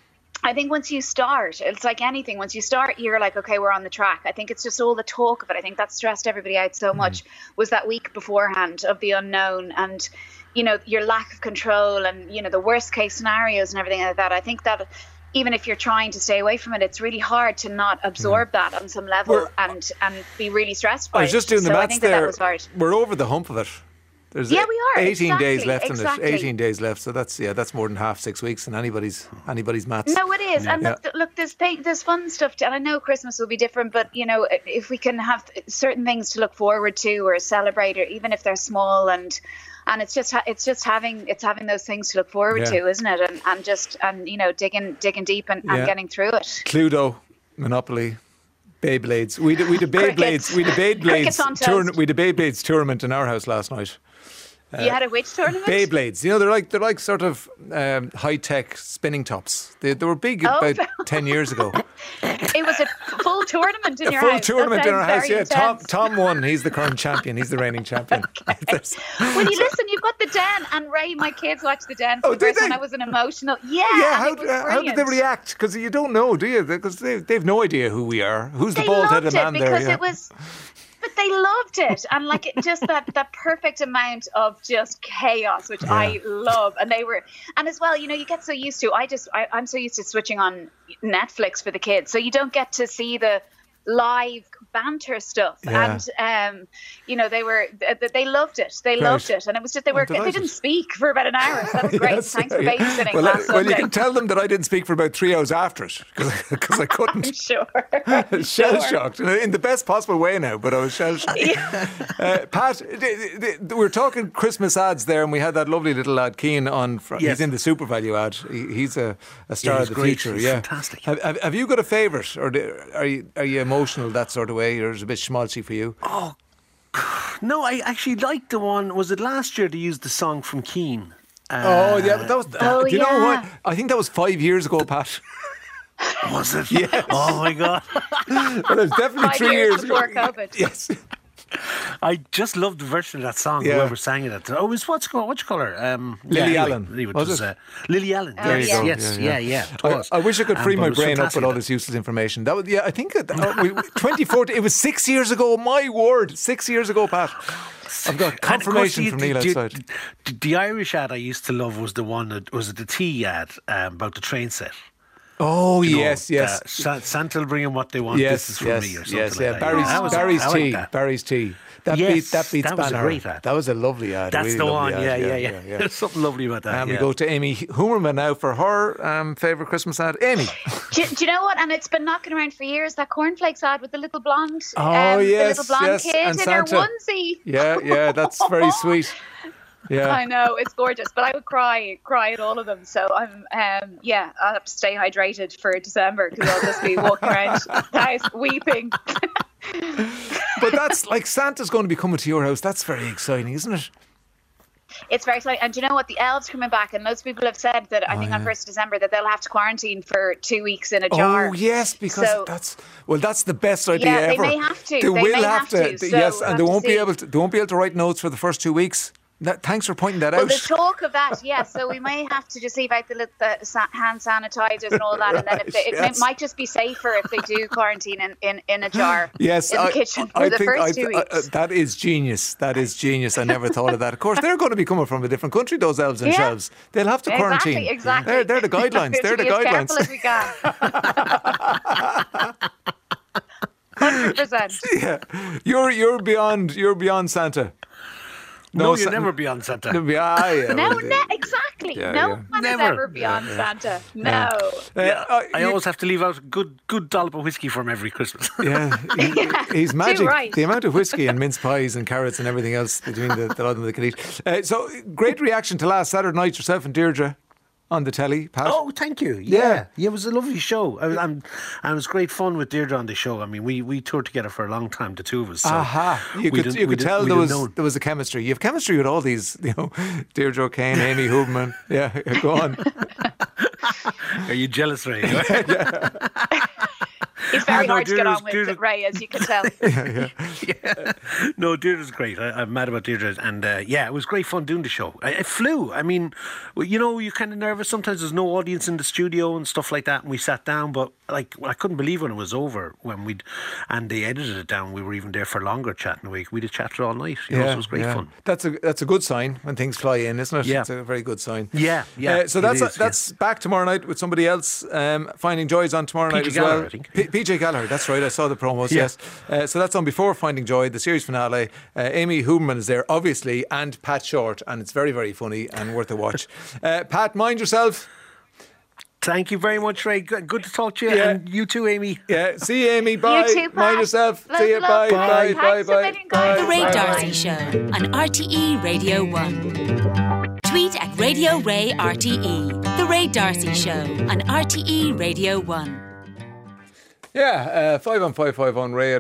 Speaker 7: I think once you start, it's like anything. Once you start, you're like, okay, we're on the track. I think it's just all the talk of it. I think that stressed everybody out so much, was that week beforehand of the unknown and, your lack of control and, the worst case scenarios and everything like that. I think that even if you're trying to stay away from it, it's really hard to not absorb that on some level and be really stressed by it.
Speaker 1: I was just doing the maths there.
Speaker 7: That was hard.
Speaker 1: We're over the hump of it.
Speaker 7: We are.
Speaker 1: 18 days left in it.
Speaker 7: Exactly.
Speaker 1: 18 days left. So that's more than half 6 weeks in anybody's maths.
Speaker 7: No, it is. And look, there's fun stuff. And I know Christmas will be different, but if we can have certain things to look forward to or celebrate, or even if they're small, and it's just having those things to look forward to, isn't it? And digging deep and getting through it.
Speaker 1: Cluedo, Monopoly. Beyblades. We did Beyblades. We did Beyblades tournament in our house last night.
Speaker 7: You had a which tournament?
Speaker 1: Beyblades. They're like sort of high tech spinning tops. They were big about 10 years ago.
Speaker 7: It was a full tournament in your house.
Speaker 1: A full tournament in our house. Yeah, Tom won. He's the current champion. He's the reigning champion.
Speaker 7: Okay. Well, you've got the Den, and Ray, my kids watched the Den for the first time. That was an emotional. Yeah.
Speaker 1: How did they react? Because you don't know, do you? Because they've no idea who we are. Who's the bald-headed man there?
Speaker 7: Because it was. But they loved it, and just that perfect amount of just chaos, which I love. And they were, and as well, you get so used to. I'm so used to switching on Netflix for the kids, so you don't get to see the live banter stuff. And they loved it. They loved it, and it was just they didn't speak for about an hour. So that was great. Thanks for babysitting last Sunday.
Speaker 1: Well, you can tell them that I didn't speak for about 3 hours after it because I couldn't.
Speaker 7: I'm sure.
Speaker 1: Shell shocked in the best possible way now, but I was shell shocked. Pat, we're talking Christmas ads there, and we had that lovely little lad Keane on. He's in the Super Value ad. He's a star of the future.
Speaker 5: He's fantastic.
Speaker 1: Have you got a favourite, or are you emotional that sort of way, or is it a bit schmaltzy for you?
Speaker 5: Oh, no, I actually liked the one. Was it last year they used the song from Keane?
Speaker 1: But that was. Do you know what? I think that was 5 years ago, Pat.
Speaker 5: Was it?
Speaker 1: Yes.
Speaker 5: Oh my God.
Speaker 1: Well, it was definitely 3 years
Speaker 7: before COVID.
Speaker 1: Yes.
Speaker 5: I just loved the version of that song. Whoever sang it. Oh, it was what you call her?
Speaker 1: Lily Allen.
Speaker 5: Was it? Lily Allen.
Speaker 1: There you go.
Speaker 5: Yes. It was.
Speaker 1: I wish I could free my brain up with all this useless information. That was, I think 2014. It was 6 years ago. My word, 6 years ago, Pat. I've got confirmation from Neil outside.
Speaker 5: The Irish ad I used to love was the one that was it the tea ad about the train set.
Speaker 1: Oh, yes.
Speaker 5: Santa will bring them what they want. This is from me or something like that.
Speaker 1: Barry's tea. That beats
Speaker 5: that was
Speaker 1: Banner.
Speaker 5: a great ad.
Speaker 1: That was a lovely ad.
Speaker 5: That's
Speaker 1: really
Speaker 5: the one.
Speaker 1: Ad.
Speaker 5: Yeah. There's something lovely about that.
Speaker 1: And we go to Amy Humerman now for her favourite Christmas ad. Amy.
Speaker 7: Do you know what? And it's been knocking around for years, that cornflakes ad with the little blonde,
Speaker 1: the little
Speaker 7: blonde kid
Speaker 1: and
Speaker 7: in
Speaker 1: Santa.
Speaker 7: her onesie.
Speaker 1: Yeah, that's very sweet. Yeah,
Speaker 7: I know, it's gorgeous, but I would cry at all of them. So I'm, I'll have to stay hydrated for December because I'll just be walking around the house weeping.
Speaker 1: But that's like Santa's going to be coming to your house. That's very exciting, isn't it?
Speaker 7: It's very exciting. And do you know what? The elves coming back, and most people have said that I think on 1st of December that they'll have to quarantine for 2 weeks in a jar.
Speaker 1: Oh yes, because that's the best idea ever.
Speaker 7: They may have to.
Speaker 1: They will have to.
Speaker 7: So
Speaker 1: yes, and they won't be able to write notes for the first 2 weeks. Thanks for pointing that out.
Speaker 7: Well, there's talk of that, yes. So we may have to just leave out the hand sanitizers and all that, and then it might just be safer if they do quarantine in a jar in the kitchen for the first 2 weeks.
Speaker 1: That is genius. That is genius. I never thought of that. Of course, they're going to be coming from a different country, those elves and shelves. They'll have to quarantine.
Speaker 7: Exactly.
Speaker 1: They're the guidelines. They're the guidelines.
Speaker 7: As careful as we can. 100%.
Speaker 1: Yeah. You're beyond Santa.
Speaker 5: No, you're never beyond Santa.
Speaker 7: Exactly. No one is ever beyond Santa. No.
Speaker 5: I always have to leave out a good dollop of whiskey from every Christmas.
Speaker 1: He's magic.
Speaker 7: Right.
Speaker 1: The amount of whiskey and mince pies and carrots and everything else between the lot of them they can eat. So, great reaction to last Saturday night, yourself and Deirdre on the telly, Pat.
Speaker 5: Oh, thank you. Yeah, it was a lovely show. And it was great fun with Deirdre on the show. I mean, we toured together for a long time, the two of us. So
Speaker 1: you could tell there was a chemistry. You have chemistry with all these, Deirdre O'Kane, Amy Huberman. Yeah, go on.
Speaker 5: Are you jealous, Ray?
Speaker 7: He's very hard to get on with, Ray, as you can tell.
Speaker 5: Yeah. No, Deirdre's great. I'm mad about Deirdre. And it was great fun doing the show. It flew. I mean, you're kind of nervous. Sometimes there's no audience in the studio and stuff like that. And we sat down, but I couldn't believe when it was over, and they edited it down. We were even there for longer chatting a week. We'd have chatted all night. So it was great fun.
Speaker 1: That's a good sign when things fly in, isn't it?
Speaker 5: Yeah.
Speaker 1: It's a very good sign.
Speaker 5: Yeah.
Speaker 1: So that's back tomorrow night with somebody else. Finding Joy's on tomorrow night as well.
Speaker 5: I think.
Speaker 1: PJ Gallagher, that's right. I saw the promos. Yes. So that's on before Finding Joy, the series finale. Amy Huberman is there, obviously, and Pat Short, and it's very, very funny and worth a watch. Pat, mind yourself.
Speaker 5: Thank you very much, Ray. Good to talk to you, and you too, Amy.
Speaker 1: Yeah, see you, Amy. Bye.
Speaker 7: You too, Pat.
Speaker 1: Mind yourself. See you. Bye. Bye.
Speaker 3: The Ray D'Arcy Show on RTE Radio 1. Tweet at Radio Ray RTE. The Ray D'Arcy Show on RTE Radio 1.
Speaker 1: Yeah, 51551 ray at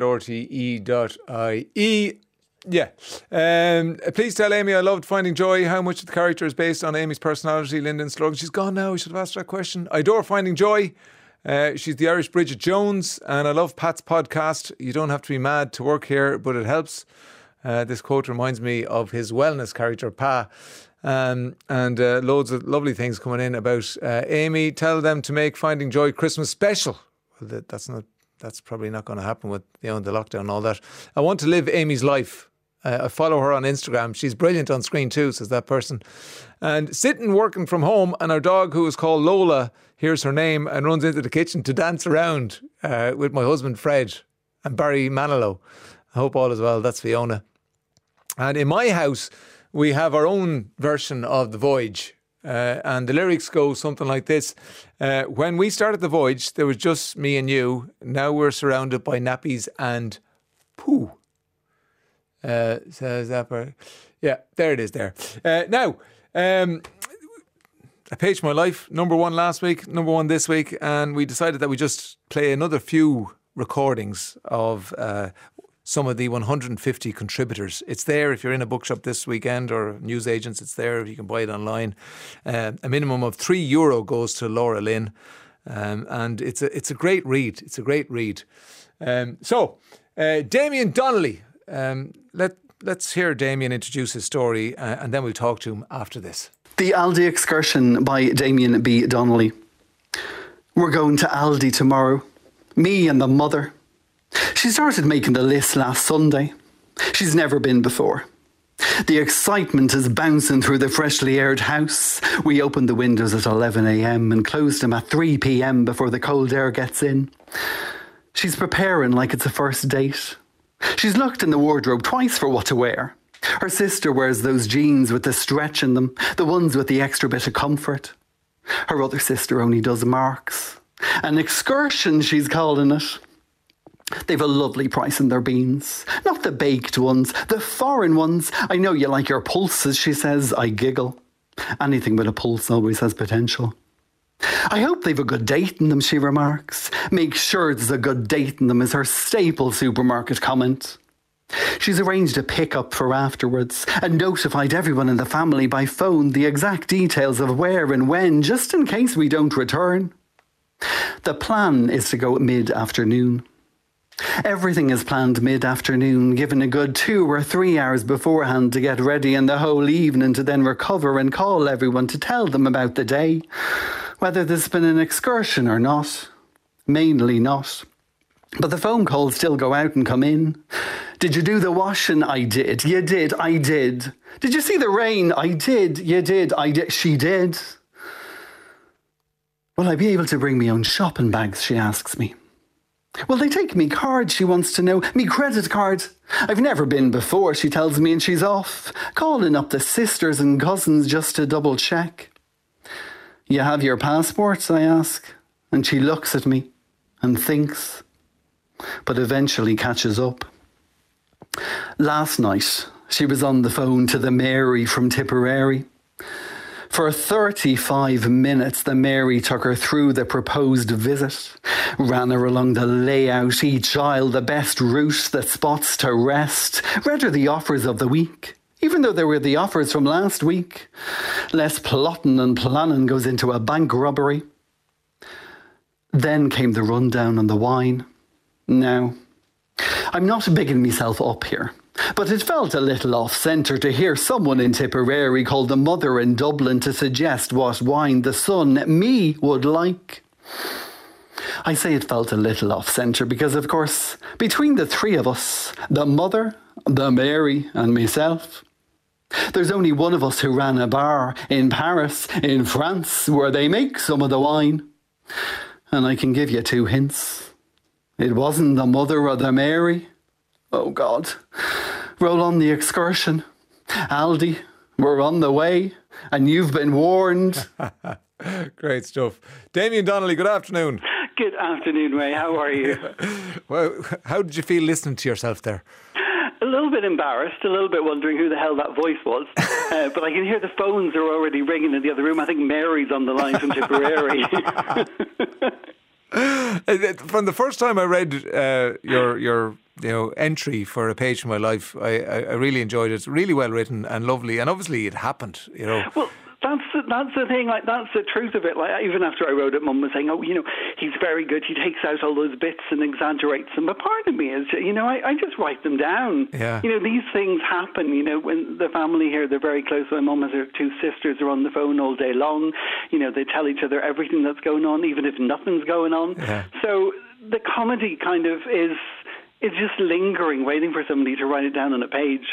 Speaker 1: rte.ie. Yeah. Please tell Amy I loved Finding Joy. How much of the character is based on Amy's personality, Lyndon Sluggan? She's gone now. I should have asked her that question. I adore Finding Joy. She's the Irish Bridget Jones, and I love Pat's podcast. You don't have to be mad to work here, but it helps. This quote reminds me of his wellness character, Pa. And loads of lovely things coming in about Amy. Tell them to make Finding Joy Christmas special. Well, that's probably not going to happen with the lockdown and all that. I want to live Amy's life. I follow her on Instagram. She's brilliant on screen too, says that person. And sitting working from home, and our dog, who is called Lola, hears her name and runs into the kitchen to dance around with my husband Fred and Barry Manilow. I hope all is well. That's Fiona. And in my house, we have our own version of The Voyage. And the lyrics go something like this. When we started The Voyage, there was just me and you. Now we're surrounded by nappies and poo. Says that part. Yeah, there it is there. Now, A Page for My Life, number one last week, number one this week. And we decided that we just play another few recordings of some of the 150 contributors. It's there if you're in a bookshop this weekend or newsagents. It's there if you can buy it online. A minimum of €3 goes to Laura Lynn, and it's a great read. It's a great read. So Damien Donnelly. Let's hear Damien introduce his story, and then we'll talk to him after this.
Speaker 8: The Aldi Excursion by Damien B. Donnelly. We're going to Aldi tomorrow. Me and the mother. She started making the list last Sunday. She's never been before. The excitement is bouncing through the freshly aired house. We opened the windows at 11 a.m. and closed them at 3 p.m. before the cold air gets in. She's preparing like it's a first date. She's looked in the wardrobe twice for what to wear. Her sister wears those jeans with the stretch in them, the ones with the extra bit of comfort. Her other sister only does Marks. An excursion, she's calling it. They've a lovely price in their beans. Not the baked ones, the foreign ones. I know you like your pulses, she says. I giggle. Anything with a pulse always has potential. I hope they've a good date in them, she remarks. Make sure there's a good date in them is her staple supermarket comment. She's arranged a pick-up for afterwards and notified everyone in the family by phone the exact details of where and when, just in case we don't return. The plan is to go mid-afternoon. Everything is planned mid-afternoon, given a good 2 or 3 hours beforehand to get ready and the whole evening to then recover and call everyone to tell them about the day. Whether there's been an excursion or not. Mainly not. But the phone calls still go out and come in. Did you do the washing? I did. You did. I did. Did you see the rain? I did. You did. I did. She did. Will I be able to bring me own shopping bags, she asks me. Will they take me card, she wants to know. Me credit card. I've never been before, she tells me, and she's off. Calling up the sisters and cousins just to double check. You have your passports, I ask. And she looks at me and thinks, but eventually catches up. Last night, she was on the phone to the Mary from Tipperary. For 35 minutes, the Mary took her through the proposed visit, ran her along the layout, each aisle, the best route, the spots to rest, read her the offers of the week, even though they were the offers from last week. Less plotting and planning goes into a bank robbery. Then came the rundown on the wine. Now, I'm not bigging myself up here, but it felt a little off-centre to hear someone in Tipperary call the mother in Dublin to suggest what wine the son, me, would like. I say it felt a little off-centre because, of course, between the three of us, the mother, the Mary and myself, there's only one of us who ran a bar in Paris, in France, where they make some of the wine. And I can give you 2 hints. It wasn't the mother or the Mary. Oh, God. Roll on the excursion. Aldi, we're on the way, and you've been warned.
Speaker 1: Great stuff. Damien Donnelly, good afternoon.
Speaker 9: Good afternoon, Ray. How are you?
Speaker 1: Well, how did you feel listening to yourself there?
Speaker 9: A little bit embarrassed, a little bit wondering who the hell that voice was. But I can hear the phones are already ringing in the other room. I think Mary's on the line from Tipperary.
Speaker 1: From the first time I read your entry for A Page from My Life, I really enjoyed it. It's really well written and lovely, and obviously it happened.
Speaker 9: Well, that's the thing. Like, that's the truth of it. Like, even after I wrote it, Mum was saying, "Oh, he's very good. He takes out all those bits and exaggerates them." But part of me is, I just write them down.
Speaker 1: Yeah.
Speaker 9: These things happen. When the family here, they're very close. My mum has her 2 sisters are on the phone all day long. They tell each other everything that's going on, even if nothing's going on.
Speaker 1: Yeah.
Speaker 9: So the comedy kind of is just lingering, waiting for somebody to write it down on a page.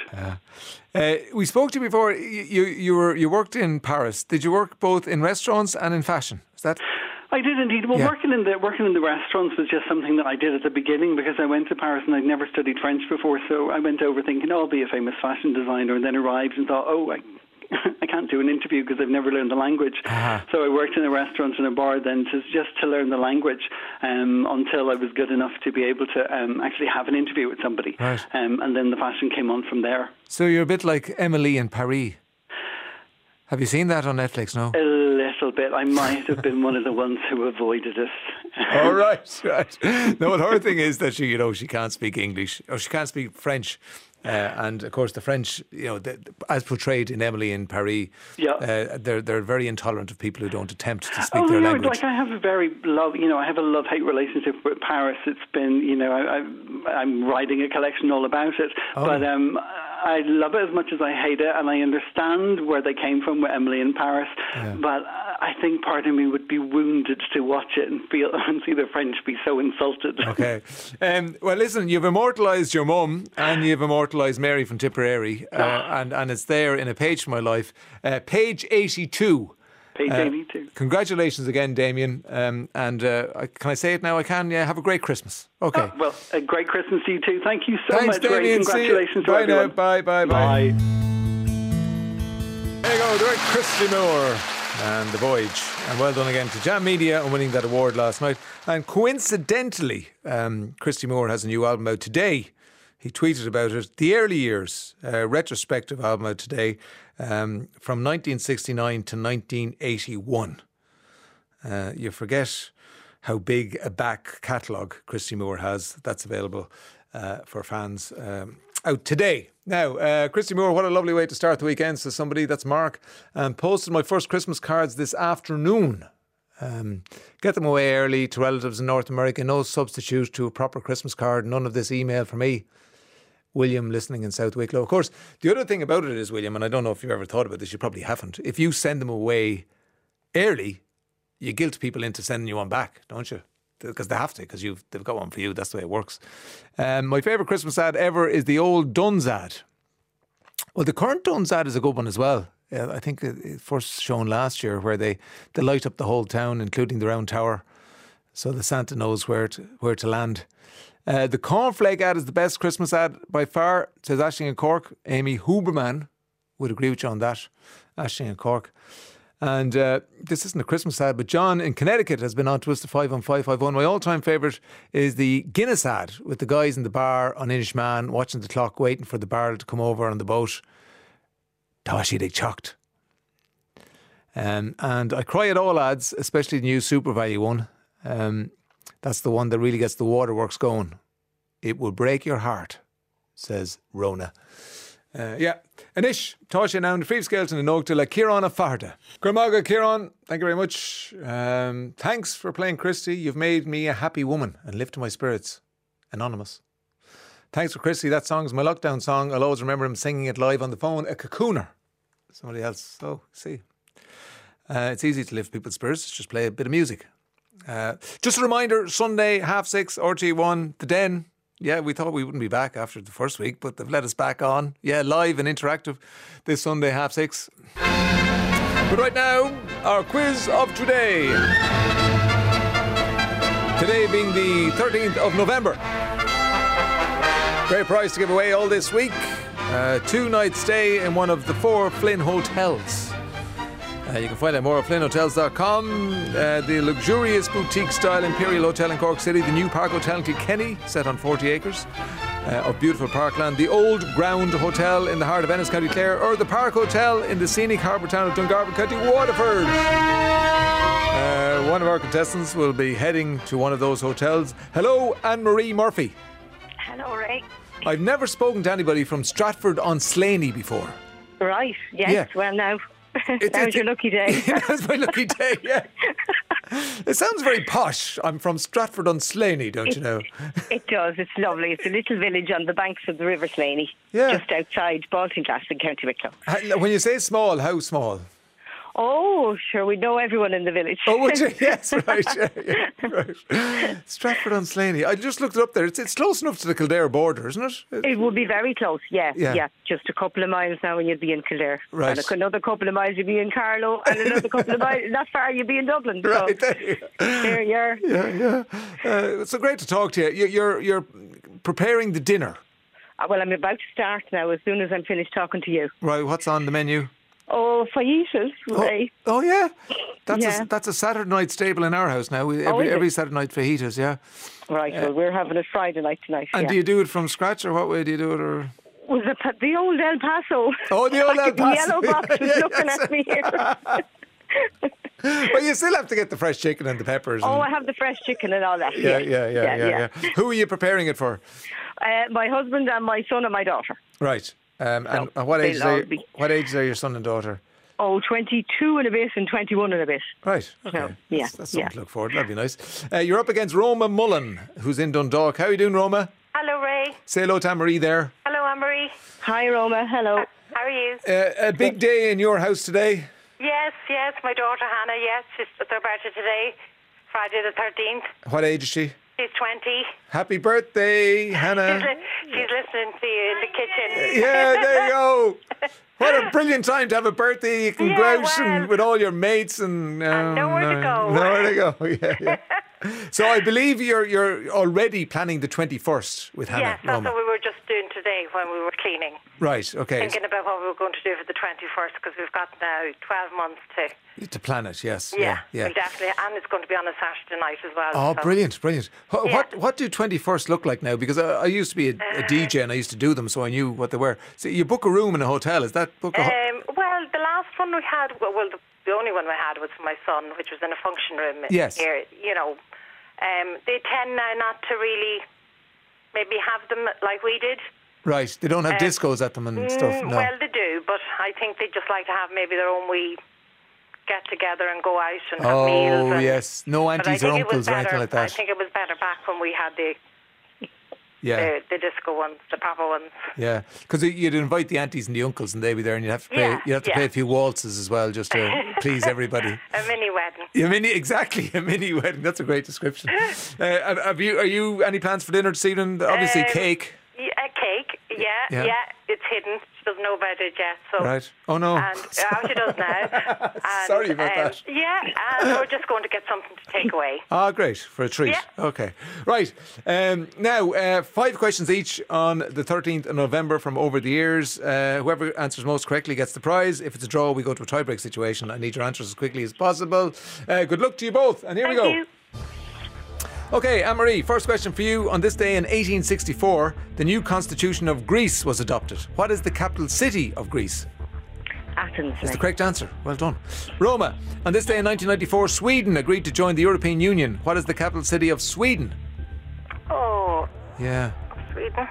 Speaker 1: We spoke to you before. You worked in Paris. Did you work both in restaurants and in fashion? Is that?
Speaker 9: I did indeed. Well, working in the restaurants was just something that I did at the beginning because I went to Paris and I'd never studied French before. So I went over thinking, I'll be a famous fashion designer, and then arrived and thought, I can't do an interview because I've never learned the language. Uh-huh. So I worked in a restaurant and a bar then just to learn the language until I was good enough to be able to actually have an interview with somebody.
Speaker 1: Right.
Speaker 9: And then the fashion came on from there.
Speaker 1: So you're a bit like Emily in Paris. Have you seen that on Netflix, no?
Speaker 9: A little bit. I might have been one of the ones who avoided it.
Speaker 1: Oh, right. No, her thing is that she can't speak English, or she can't speak French. And of course, the French, as portrayed in Emily in Paris, they're very intolerant of people who don't attempt to speak their language.
Speaker 9: Like I have I have a love-hate relationship with Paris. It's been, I'm writing a collection all about it, but I love it as much as I hate it, and I understand where they came from with Emily in Paris. Yeah. But I think part of me would be wounded to watch it and see the French be so insulted.
Speaker 1: Okay. Well, listen, you've immortalised your mum and you've immortalised Mary from Tipperary, and it's there in A Page from My Life. Page 82.
Speaker 9: Page 82.
Speaker 1: Congratulations again, Damien. And can I say it now? I can. Yeah, have a great Christmas. Okay.
Speaker 9: Well, a great Christmas to you too. Thank you so
Speaker 1: Thanks,
Speaker 9: much,
Speaker 1: Damien.
Speaker 9: Ray. Congratulations to everyone.
Speaker 1: Bye.
Speaker 9: Bye.
Speaker 1: There you go, the right Christy Moore and The Voyage. And well done again to Jam Media on winning that award last night. And coincidentally, Christy Moore has a new album out today. He tweeted about it. The Early Years, retrospective album out today, from 1969 to 1981. You forget how big a back catalogue Christy Moore has. That's available for fans out today. Now, Christy Moore, what a lovely way to start the weekend. So somebody, that's Mark, posted my first Christmas cards this afternoon. Get them away early to relatives in North America. No substitute to a proper Christmas card. None of this email from me. William, listening in South Wicklow. Of course, the other thing about it is, William, and I don't know if you've ever thought about this, you probably haven't. If you send them away early, you guilt people into sending you one back, don't you? Because they have to, because they've got one for you. That's the way it works. My favourite Christmas ad ever is the old Duns ad. Well, the current Duns ad is a good one as well. I think it first shown last year, where they light up the whole town, including the Round Tower, so the Santa knows where to land. The cornflake ad is the best Christmas ad by far, says Aisling in Cork. Amy Huberman would agree with you on that. Aisling in Cork. And this isn't a Christmas ad, but John in Connecticut has been on to us to 51551. My all-time favourite is the Guinness ad with the guys in the bar on Inishmaan watching the clock, waiting for the barrel to come over on the boat. Tashi they chocked. And I cry at all ads, especially the new Super Value one. That's the one that really gets the waterworks going. It will break your heart, says Rona. Anish, Tasha now in the Free Skelton and Oakdale, like Kieran of Farda. Gurmaga, Kieran, thank you very much. Thanks for playing Christy. You've made me a happy woman and lifted my spirits. Anonymous. Thanks for Chrissy. That song's my lockdown song. I'll always remember him singing it live on the phone. A cocooner. Somebody else. Oh, see. It's easy to lift people's spirits. Just play a bit of music. Just a reminder, Sunday, 6:30, RT1, The Den. Yeah, we thought we wouldn't be back after the first week, but they've let us back on. Yeah, live and interactive this Sunday, 6:30. But right now, our quiz of today. Today being the 13th of November. Great prize to give away all this week. 2-night stay in one of the 4 Flynn hotels. You can find out more at flynnhotels.com. The luxurious boutique-style Imperial Hotel in Cork City, the new Park Hotel in Kilkenny, set on 40 acres of beautiful parkland, the Old Ground Hotel in the heart of Ennis, County Clare, or the Park Hotel in the scenic harbour town of Dungarvan, County Waterford. One of our contestants will be heading to one of those hotels. Hello, Anne-Marie Murphy.
Speaker 10: Hello, Ray.
Speaker 1: I've never spoken to anybody from Stratford-on-Slaney before.
Speaker 10: Right, yes,
Speaker 1: yeah.
Speaker 10: Well now. That was your lucky day.
Speaker 1: Yeah, that's my lucky day, yeah. It sounds very posh. I'm from Stratford-on-Slaney, don't you know?
Speaker 10: It does. It's lovely. It's a little village on the banks of the River Slaney, just outside Baltinglass in County Wicklow.
Speaker 1: When you say small, how small?
Speaker 10: Oh, sure, we know everyone in the village.
Speaker 1: Oh, would you? Yes, right. Yeah, right. Stratford-on-Slaney. I just looked it up there. It's close enough to the Kildare border, isn't it?
Speaker 10: It would be very close, yeah. Just a couple of miles now and you'd be in Kildare.
Speaker 1: Right.
Speaker 10: And another couple of miles you'd be in Carlow, and another couple of miles, not far, you'd be in Dublin.
Speaker 1: Right,
Speaker 10: so there you are.
Speaker 1: Yeah. So great to talk to you. You're preparing the dinner.
Speaker 10: Well, I'm about to start now as soon as I'm finished talking to you.
Speaker 1: Right, what's on the menu?
Speaker 10: Oh, fajitas, Ray.
Speaker 1: Oh, yeah. That's a Saturday night staple in our house now. Every Saturday night fajitas, yeah.
Speaker 10: Right, well, we're having it Friday night tonight.
Speaker 1: And do you do it from scratch, or what way do you do it? Or
Speaker 10: was it the old El Paso?
Speaker 1: Oh, the old El Paso.
Speaker 10: The yellow box is looking at me here.
Speaker 1: Well, you still have to get the fresh chicken and the peppers.
Speaker 10: I have the fresh chicken and all that.
Speaker 1: Yeah. Who are you preparing it for?
Speaker 10: My husband and my son and my daughter.
Speaker 1: Right. And what age are your son and daughter?
Speaker 10: Oh, 22 and a bit and 21 and a bit.
Speaker 1: Right. Okay.
Speaker 10: So,
Speaker 1: That's something to look forward to. That'd be nice. You're up against Roma Mullen, who's in Dundalk. How are you doing, Roma?
Speaker 11: Hello, Ray.
Speaker 1: Say hello to Anne-Marie there.
Speaker 11: Hello, Anne-Marie.
Speaker 10: Hi, Roma. Hello.
Speaker 11: How are you?
Speaker 1: A big day in your house today.
Speaker 11: Yes. My daughter Hannah, it's their birthday today, Friday the 13th.
Speaker 1: What age is she?
Speaker 11: She's 20.
Speaker 1: Happy birthday, Hannah.
Speaker 11: She's listening to you in the kitchen.
Speaker 1: Yeah, there you go. What a brilliant time to have a birthday. You can go out and with all your mates and
Speaker 11: nowhere to go.
Speaker 1: Nowhere to go, yeah. So I believe you're already planning the 21st with Hannah.
Speaker 11: Yes, that's what we were just doing today when we were cleaning.
Speaker 1: Right, okay.
Speaker 11: Thinking about what we were going to do for the 21st, because we've got now 12 months
Speaker 1: to plan it, yes.
Speaker 11: Yeah, definitely. And it's going to be on a Saturday night as well.
Speaker 1: Oh, so. Brilliant. What do 21st look like now? Because I used to be a DJ and I used to do them, so I knew what they were. So you book a room in a hotel, is that book
Speaker 11: well, the last one we had, the only one we had was for my son, which was in a function room here, you know. They tend now not to really maybe have them like we did.
Speaker 1: Right, they don't have discos at them and stuff. No.
Speaker 11: Well, they do, but I think they just like to have maybe their own wee get together and go out and have meals.
Speaker 1: Oh, yes, no aunties or uncles or anything like that.
Speaker 11: I think it was better back when we had the disco ones, the proper ones.
Speaker 1: Yeah, because you'd invite the aunties and the uncles and they'd be there, and you'd have to play a few waltzes as well, just to please everybody.
Speaker 11: A mini wedding.
Speaker 1: A mini wedding. That's a great description. Are you any plans for dinner this evening? Obviously, cake.
Speaker 11: Yeah, cake. Yeah. It's hidden. She doesn't know about it yet. So.
Speaker 1: Right. Oh no.
Speaker 11: And she does now. And,
Speaker 1: sorry about that.
Speaker 11: Yeah, and we're just going to get something to take away.
Speaker 1: Ah, great, for a treat.
Speaker 11: Yeah.
Speaker 1: Okay. Right. Now, 5 questions each on the 13th of November from Over the Years. Whoever answers most correctly gets the prize. If it's a draw, we go to a tie-break situation. I need your answers as quickly as possible. Good luck to you both. And here we go.
Speaker 11: Thank you.
Speaker 1: Okay, Anne-Marie, first question for you. On this day in 1864, the new constitution of Greece was adopted. What is the capital city of Greece?
Speaker 10: Athens.
Speaker 1: That's the correct answer. Well done. Roma, on this day in 1994, Sweden agreed to join the European Union. What is the capital city of Sweden?
Speaker 11: Oh.
Speaker 1: Yeah.
Speaker 11: Sweden.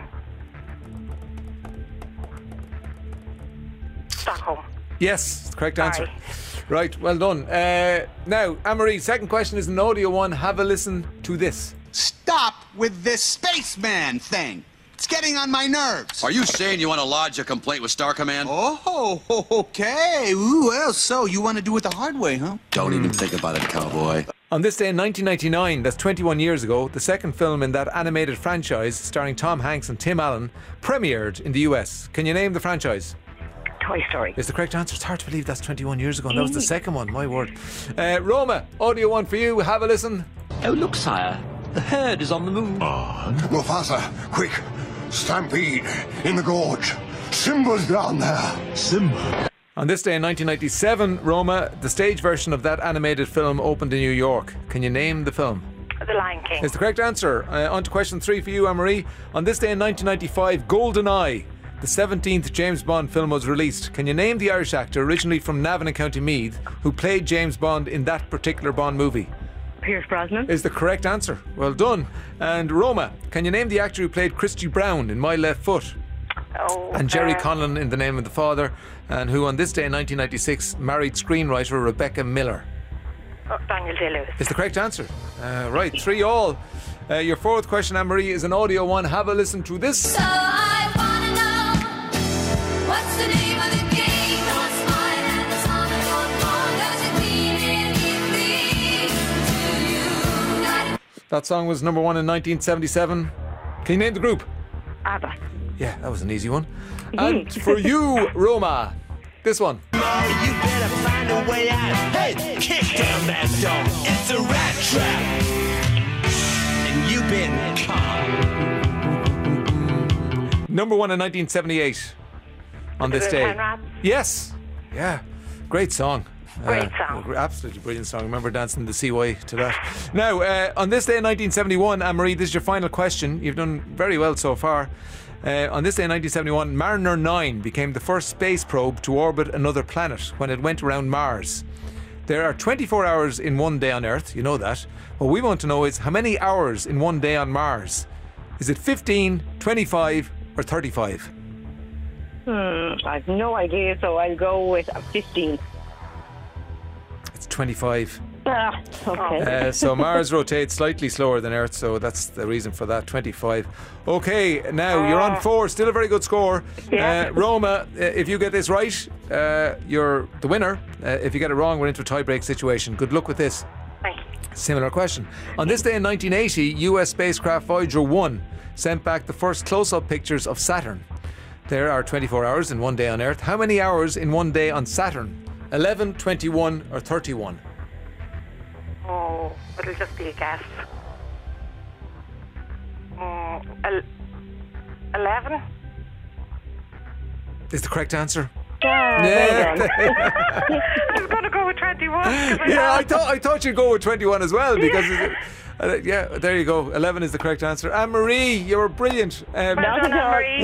Speaker 11: Stockholm.
Speaker 1: Yes, correct answer. Right, well done. Now, Anne-Marie, second question is an audio one. Have a listen to this.
Speaker 12: Stop with this spaceman thing. It's getting on my nerves.
Speaker 13: Are you saying you want to lodge a complaint with Star Command?
Speaker 12: Oh, okay. Ooh, well, so you want to do it the hard way, huh?
Speaker 13: Don't even think about it, cowboy.
Speaker 1: On this day in 1999, that's 21 years ago, the second film in that animated franchise starring Tom Hanks and Tim Allen premiered in the US. Can you name the franchise?
Speaker 10: Toy Story.
Speaker 1: Is the correct answer. It's hard to believe that's 21 years ago and that was the second one, my word. Roma, audio one for you. Have a listen.
Speaker 14: Oh, look, sire. The herd is on the move.
Speaker 15: Mufasa, quick. Stampede in the gorge. Simba's down there.
Speaker 1: Simba. On this day in 1997, Roma, the stage version of that animated film opened in New York. Can you name the film?
Speaker 11: The Lion King.
Speaker 1: Is the correct answer. On to question 3 for you, Anne-Marie. On this day in 1995, GoldenEye, the 17th James Bond film, was released. Can you name the Irish actor originally from Navan in County Meath who played James Bond in that particular Bond movie?
Speaker 10: Pierce Brosnan.
Speaker 1: Is the correct answer. Well done. And Roma, can you name the actor who played Christy Brown in My Left Foot? And Jerry Conlon in The Name of the Father, and who on this day in 1996 married screenwriter Rebecca Miller?
Speaker 11: Daniel Day-Lewis.
Speaker 1: Is the correct answer. Right, 3-all. Your fourth question, Anne-Marie, is an audio one. Have a listen to this.
Speaker 16: So I wanna know, what's the name of the game? What's mine and the song I don't know? Does it mean anything to you?
Speaker 1: That song was number 1 in 1977. Can you name the group?
Speaker 10: ABBA.
Speaker 1: Yeah, that was an easy one. And for you, Roma, this one.
Speaker 16: You better find a way out. Hey, kick down that door. It's a rat trap. And you've been caught.
Speaker 1: Number 1 in 1978 on this day. Yes. Yeah. Great song.
Speaker 11: Great song.
Speaker 1: Absolutely brilliant song. I remember dancing the CY to that. Now, on this day in 1971, Anne-Marie, this is your final question. You've done very well so far. On this day in 1971, Mariner 9 became the first space probe to orbit another planet when it went around Mars. There are 24 hours in one day on Earth, you know that. What we want to know is how many hours in one day on Mars? Is it 15, 25 or 35?
Speaker 10: I've no idea, so I'll go with 15.
Speaker 1: It's 25.
Speaker 10: Okay.
Speaker 1: So Mars rotates slightly slower than Earth, so that's the reason for that. 25. Okay, now you're on 4. Still a very good score.
Speaker 10: Yeah.
Speaker 1: Roma, if you get this right, you're the winner. If you get it wrong, we're into a tie-break situation. Good luck with this.
Speaker 11: Thank you.
Speaker 1: Similar question. On this day in 1980, US spacecraft Voyager 1 sent back the first close-up pictures of Saturn. There are 24 hours in one day on Earth. How many hours in one day on Saturn? 11, 21 or 31?
Speaker 11: Oh, it'll just be a guess. 11?
Speaker 1: Is the correct answer?
Speaker 11: Yeah. I was going to go with 21.
Speaker 1: Yeah, I thought you'd go with 21 as well because yeah, there you go. 11 is the correct answer. Anne-Marie, you were brilliant.
Speaker 11: Well done, Anne-Marie.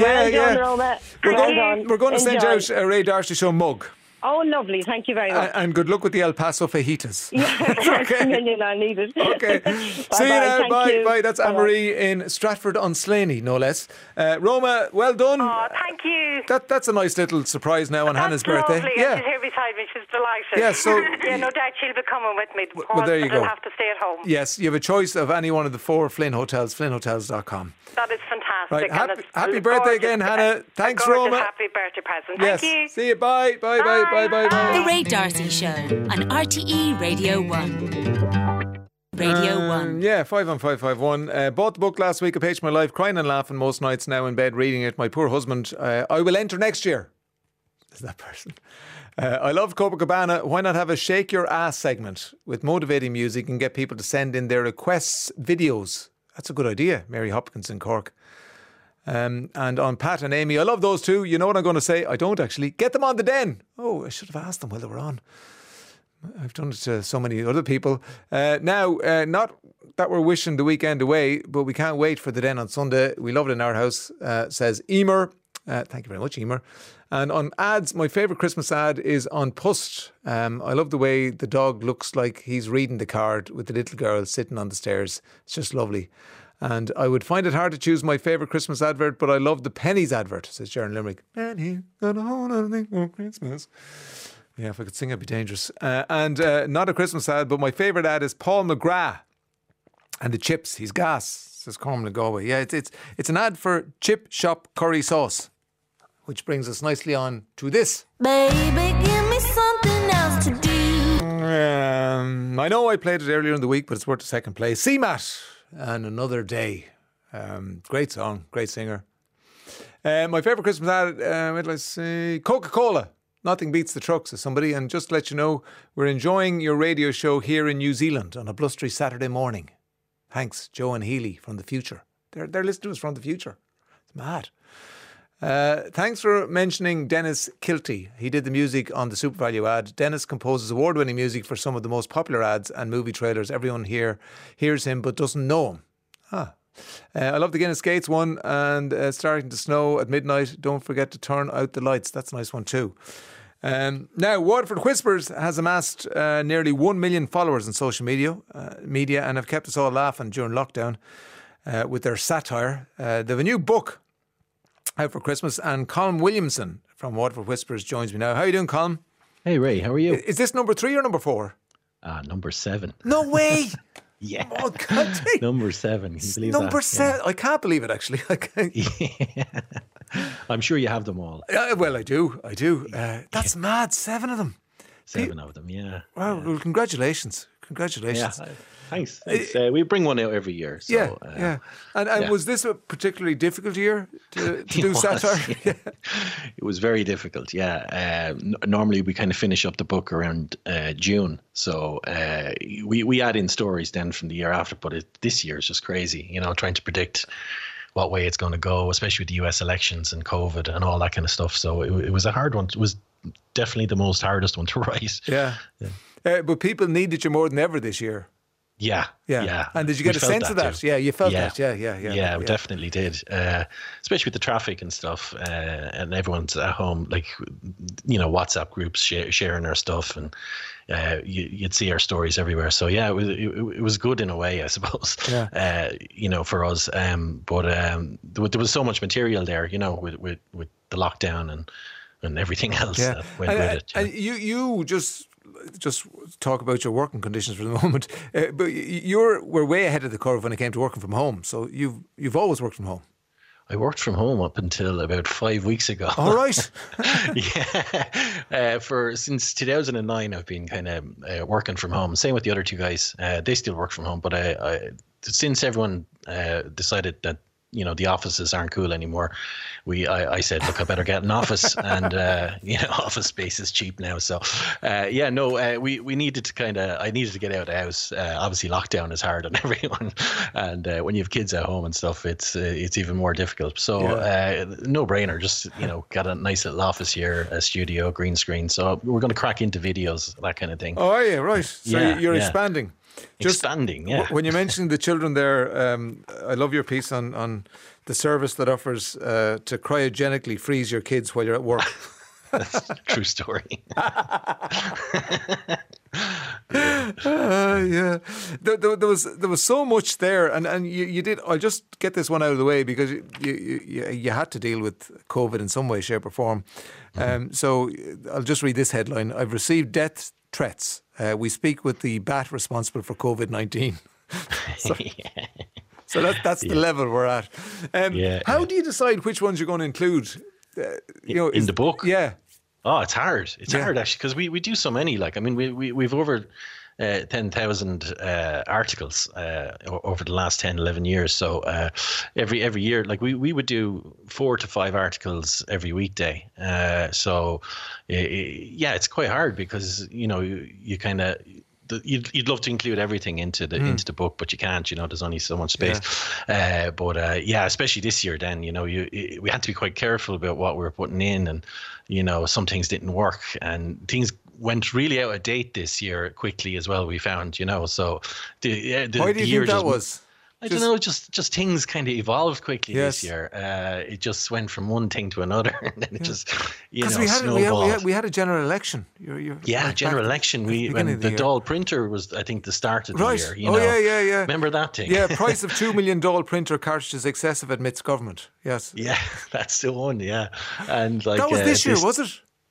Speaker 1: We're going to send you out a Ray D'Arcy Show mug.
Speaker 10: Oh, lovely. Thank you very much.
Speaker 1: And good luck with the El Paso fajitas.
Speaker 10: Okay. I need it.
Speaker 1: Okay. See you now. Bye. That's Anne-Marie in Stratford-on-Slaney, no less. Roma, well done.
Speaker 11: Oh, thank you.
Speaker 1: That's a nice little surprise now on Hannah's birthday.
Speaker 11: Lovely.
Speaker 1: Yeah.
Speaker 11: She's here beside me. She's delighted.
Speaker 1: Yeah, so
Speaker 11: yeah, no doubt she'll be coming with me.
Speaker 1: Well, there you go.
Speaker 11: I'll have to stay at home.
Speaker 1: Yes, you have a choice of any one of the 4 Flynn hotels, flynnhotels.com.
Speaker 11: That is fantastic.
Speaker 1: Right. Happy birthday again, Hannah. Thanks, Roma.
Speaker 11: Happy birthday present.
Speaker 1: Yes.
Speaker 11: Thank you.
Speaker 1: See you. Bye.
Speaker 3: The Ray D'Arcy Show on RTE Radio 1. Radio 1.
Speaker 1: Yeah, 51551. Bought the book last week, A Page of My Life, crying and laughing most nights, now in bed reading it. My poor husband. I will enter next year. Is that person? I love Copacabana. Why not have a Shake Your Ass segment with motivating music and get people to send in their requests, videos? That's a good idea. Mary Hopkins in Cork. And on Pat and Amy, I love those two. You know what I'm going to say? I don't actually. Get them on the Den. Oh, I should have asked them while they were on. I've done it to so many other people. Now, not that we're wishing the weekend away, but we can't wait for the Den on Sunday. We love it in our house, says Emer. Thank you very much, Emer. And on ads, my favourite Christmas ad is on Pust. I love the way the dog looks like he's reading the card with the little girl sitting on the stairs. It's just lovely. And I would find it hard to choose my favourite Christmas advert, but I love the Pennies advert, says Sharon Limerick. Penny, got a whole other thing for Christmas. Yeah, if I could sing, it'd be dangerous. And not a Christmas ad, but my favourite ad is Paul McGrath and the chips. He's gas. says Cormac Galway. Yeah, it's an ad for Chip Shop curry sauce, which brings us nicely on to this.
Speaker 16: Baby, give me something else to do.
Speaker 1: I know I played it earlier in the week, but it's worth a second play. CMAT and Another Day. Great song, great singer. My favourite Christmas ad, let's see, Coca-Cola. Nothing beats the truck, says somebody. And just to let you know, we're enjoying your radio show here in New Zealand on a blustery Saturday morning. Thanks, Joe and Healy from the future. They're listening to us from the future. It's mad. Thanks for mentioning Dennis Kilty. He did the music on the SuperValu ad. Dennis composes award-winning music for some of the most popular ads and movie trailers. Everyone here hears him but doesn't know him. I love the Guinness Gates one, and starting to snow at midnight. Don't forget to turn out the lights. That's a nice one too. Now, Waterford Whispers has amassed nearly 1 million followers on social media and have kept us all laughing during lockdown with their satire. They have a new book out for Christmas, and Colm Williamson from Waterford Whispers joins me now. How are you doing, Colm?
Speaker 17: Hey, Ray, how are you?
Speaker 1: Is this number 3 or number 4?
Speaker 17: Number 7.
Speaker 1: No way!
Speaker 17: Yeah.
Speaker 1: Oh, God.
Speaker 17: Number 7. Can you believe
Speaker 1: number
Speaker 17: that?
Speaker 1: 7. Yeah. I can't believe it, actually.
Speaker 17: Yeah. I'm sure you have them all.
Speaker 1: Well, I do. That's mad. 7 of them.
Speaker 17: 7 of them, yeah.
Speaker 1: Wow. Well, congratulations. Congratulations.
Speaker 17: Yeah. Thanks. We bring one out every year. So,
Speaker 1: yeah. And was this a particularly difficult year to do satire?
Speaker 17: Yeah. It was very difficult, yeah. Normally we kind of finish up the book around June. So we add in stories then from the year after. But this year is just crazy, trying to predict what way it's going to go, especially with the US elections and COVID and all that kind of stuff. So it was a hard one. It was definitely the most hardest one to write.
Speaker 1: Yeah. But people needed you more than ever this year.
Speaker 17: Yeah.
Speaker 1: And did you get a sense of that?
Speaker 17: Too.
Speaker 1: Yeah, you felt that. Yeah.
Speaker 17: Yeah, we definitely did. Especially with the traffic and stuff, and everyone's at home, like, WhatsApp groups sharing our stuff, and you'd see our stories everywhere. So yeah, it was good in a way, I suppose. Yeah. For us. But there was so much material there, with the lockdown and everything else that went with it.
Speaker 1: And you just talk about your working conditions for the moment, but we're way ahead of the curve when it came to working from home. So you've always worked from home.
Speaker 17: I worked from home up until about 5 weeks ago.
Speaker 1: All right.
Speaker 17: Yeah. Since 2009, I've been kind of working from home. Same with the other two guys. They still work from home, but since everyone decided that the offices aren't cool anymore, I said, look, I better get an office, and office space is cheap now. So we needed to I needed to get out of the house. Obviously lockdown is hard on everyone, and when you have kids at home and stuff, it's even more difficult. So no brainer, just got a nice little office here, a studio, green screen. So we're going to crack into videos, that kind of thing.
Speaker 1: Oh yeah, right. So you're expanding.
Speaker 17: Expanding, yeah.
Speaker 1: When you mentioned the children there, I love your piece on the service that offers to cryogenically freeze your kids while you're at work.
Speaker 17: That's a true story.
Speaker 1: Yeah. There was so much there, and you did. I'll just get this one out of the way because you had to deal with COVID in some way, shape, or form. So I'll just read this headline: I've received death threats. We speak with the BAT responsible for COVID-19. So that's the level we're at. How do you decide which ones you're going to include?
Speaker 17: In the book?
Speaker 1: Yeah.
Speaker 17: Oh, it's hard. It's hard actually, because we do so many. Like, I mean, we've over 10,000 articles over the last 10, 11 years. So every year, like we would do 4 to 5 articles every weekday. So it's quite hard because you kind of. You'd love to include everything into the book, but you can't. There's only so much space. But especially this year. Then we had to be quite careful about what we were putting in, and some things didn't work, and things went really out of date this year quickly as well. We found, so the
Speaker 1: why do you think that was?
Speaker 17: I don't know, just things kind of evolved quickly this year. It just went from one thing to another, and then it just, snowballed.
Speaker 1: We had a general election.
Speaker 17: General election. When the Dáil printer was, I think, the start of the year.
Speaker 1: Yeah.
Speaker 17: Remember that thing?
Speaker 1: Yeah, price of 2 million Dáil printer cartridges excessive, admits government. Yes.
Speaker 17: Yeah, that's the one. Yeah, and like
Speaker 1: that was this year, was it?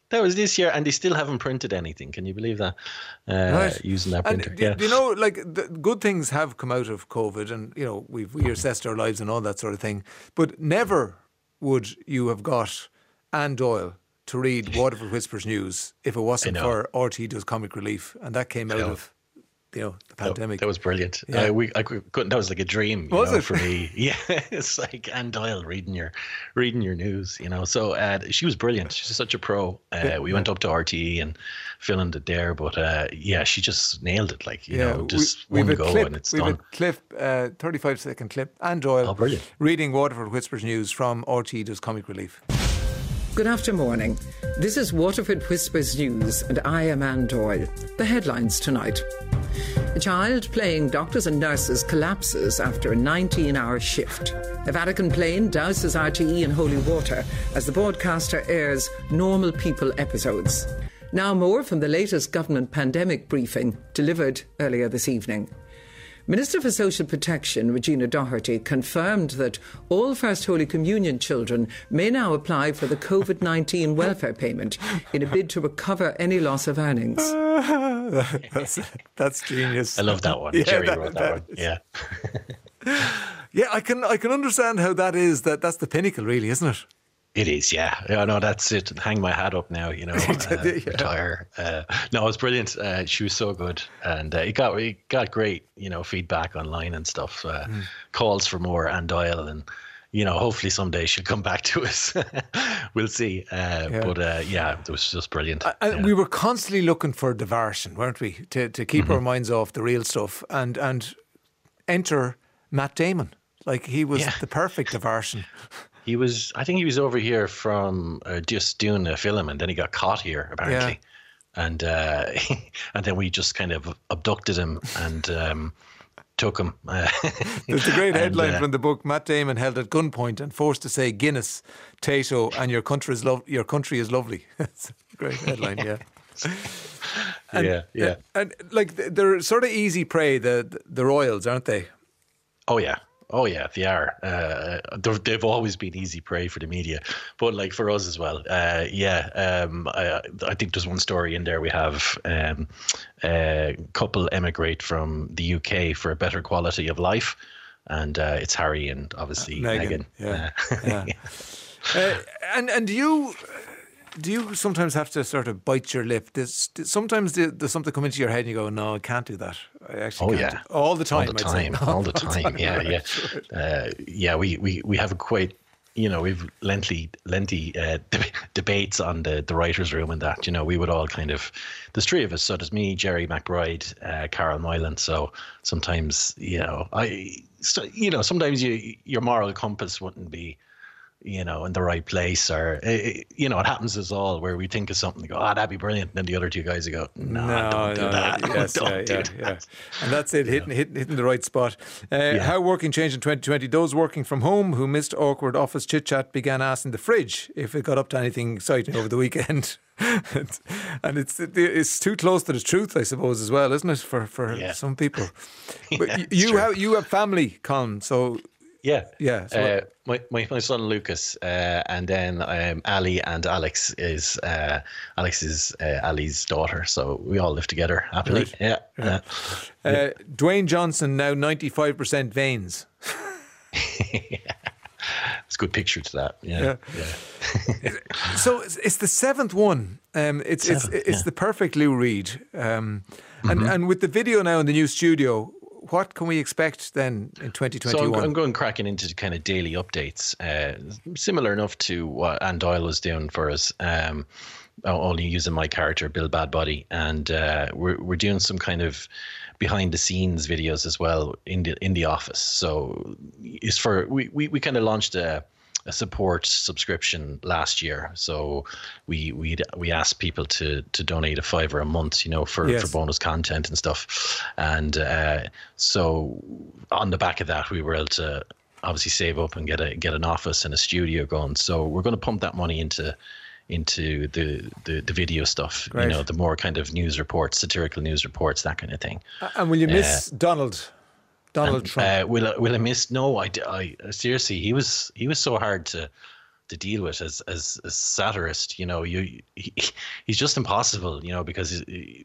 Speaker 17: That was this year, and they still haven't printed anything. Can you believe that? Using that printer.
Speaker 1: And you know, like, the good things have come out of COVID, and, you know, we assessed our lives and all that sort of thing. But never would you have got Anne Doyle to read Waterford Whispers News if it wasn't for RTÉ Does Comic Relief, and that came out of, you know, the pandemic.
Speaker 17: That was brilliant.
Speaker 1: Yeah.
Speaker 17: I couldn't. That was like a dream.
Speaker 1: Was it
Speaker 17: for me? Yeah, it's like Anne Doyle reading your news. You know, so she was brilliant. She's such a pro. We went up to RTÉ and filmed it there, but she just nailed it. Like, you know, just one go and it's done.
Speaker 1: We have a clip, 35-second clip. Anne Doyle,
Speaker 17: brilliant,
Speaker 1: reading Waterford Whispers News from RTÉ Does Comic Relief.
Speaker 18: Good afternoon. This is Waterford Whispers News, and I am Anne Doyle. The headlines tonight. A child playing doctors and nurses collapses after a 19-hour shift. A Vatican plane douses RTÉ in holy water as the broadcaster airs Normal People episodes. Now more from the latest government pandemic briefing delivered earlier this evening. Minister for Social Protection, Regina Doherty, confirmed that all First Holy Communion children may now apply for the COVID-19 welfare payment in a bid to recover any loss of earnings.
Speaker 1: That's genius.
Speaker 17: I love that one. Jerry wrote that one. Yeah.
Speaker 1: Yeah, I can understand how that is. That's the pinnacle, really, isn't it?
Speaker 17: It is, yeah. No, that's it. Hang my hat up now, you know, retire. No, it's brilliant. She was so good. And it got great, you know, feedback online and stuff. Calls for more Anne Doyle, and, you know, hopefully someday she'll come back to us. We'll see. But it was just brilliant.
Speaker 1: And we were constantly looking for diversion, weren't we? To keep our minds off the real stuff. And enter Matt Damon. Like, he was the perfect diversion.
Speaker 17: I think he was over here from just doing a film, and then he got caught here apparently, and then we just kind of abducted him and took him.
Speaker 1: There's a great headline from the book: Matt Damon held at gunpoint and forced to say Guinness, Tato, and your country is lovely. That's a great headline, yeah. And like, they're sort of easy prey, the royals, aren't they?
Speaker 17: Oh yeah, they are. They've always been easy prey for the media, but like for us as well. I think there's one story in there. We have a couple emigrate from the UK for a better quality of life, and it's Harry and obviously Meghan.
Speaker 1: And do you sometimes have to sort of bite your lip? Sometimes there's something come into your head and you go, no, I can't do that. I actually can't. All the time.
Speaker 17: All the time. Yeah. We have a quite, you know, we've lengthy debates on the writers' room and that. You know, we would all kind of, there's three of us. So there's me, Jerry McBride, Carol Moylan. So sometimes, sometimes your moral compass wouldn't be, you know, in the right place, or you know, it happens to us all where we think of something and go, that'd be brilliant, and then the other two guys go, don't do that. Don't do that.
Speaker 1: And that's it, hitting the right spot. How working changed in 2020. Those working from home who missed awkward office chit chat began asking the fridge if it got up to anything exciting over the weekend. And it's too close to the truth, I suppose, as well, isn't it, for some people? But you have family, Colin, so.
Speaker 17: Yeah. So my son Lucas, and then Ali and Alex is Ali's daughter. So we all live together happily. Right. Yeah.
Speaker 1: Dwayne Johnson now 95% veins.
Speaker 17: It's a good picture to that. Yeah.
Speaker 1: So it's the seventh one. It's the perfect Lou Reed. And with the video now in the new studio, what can we expect then in 2021?
Speaker 17: So I'm going cracking into kind of daily updates, similar enough to what Anne Doyle was doing for us, only using my character, Bill Badbody. And we're doing some kind of behind the scenes videos as well in the office. So it's for we kind of launched a support subscription last year. So we asked people to donate $5 a month, you know, for bonus content and stuff. And so on the back of that, we were able to obviously save up and get an office and a studio going. So we're going to pump that money into the video stuff, right. You know, the more kind of news reports, satirical news reports, that kind of thing.
Speaker 1: And will you miss Donald Trump?
Speaker 17: Will I miss? No, I seriously, he was so hard to to deal with as a satirist. You know, he's just impossible. You know, because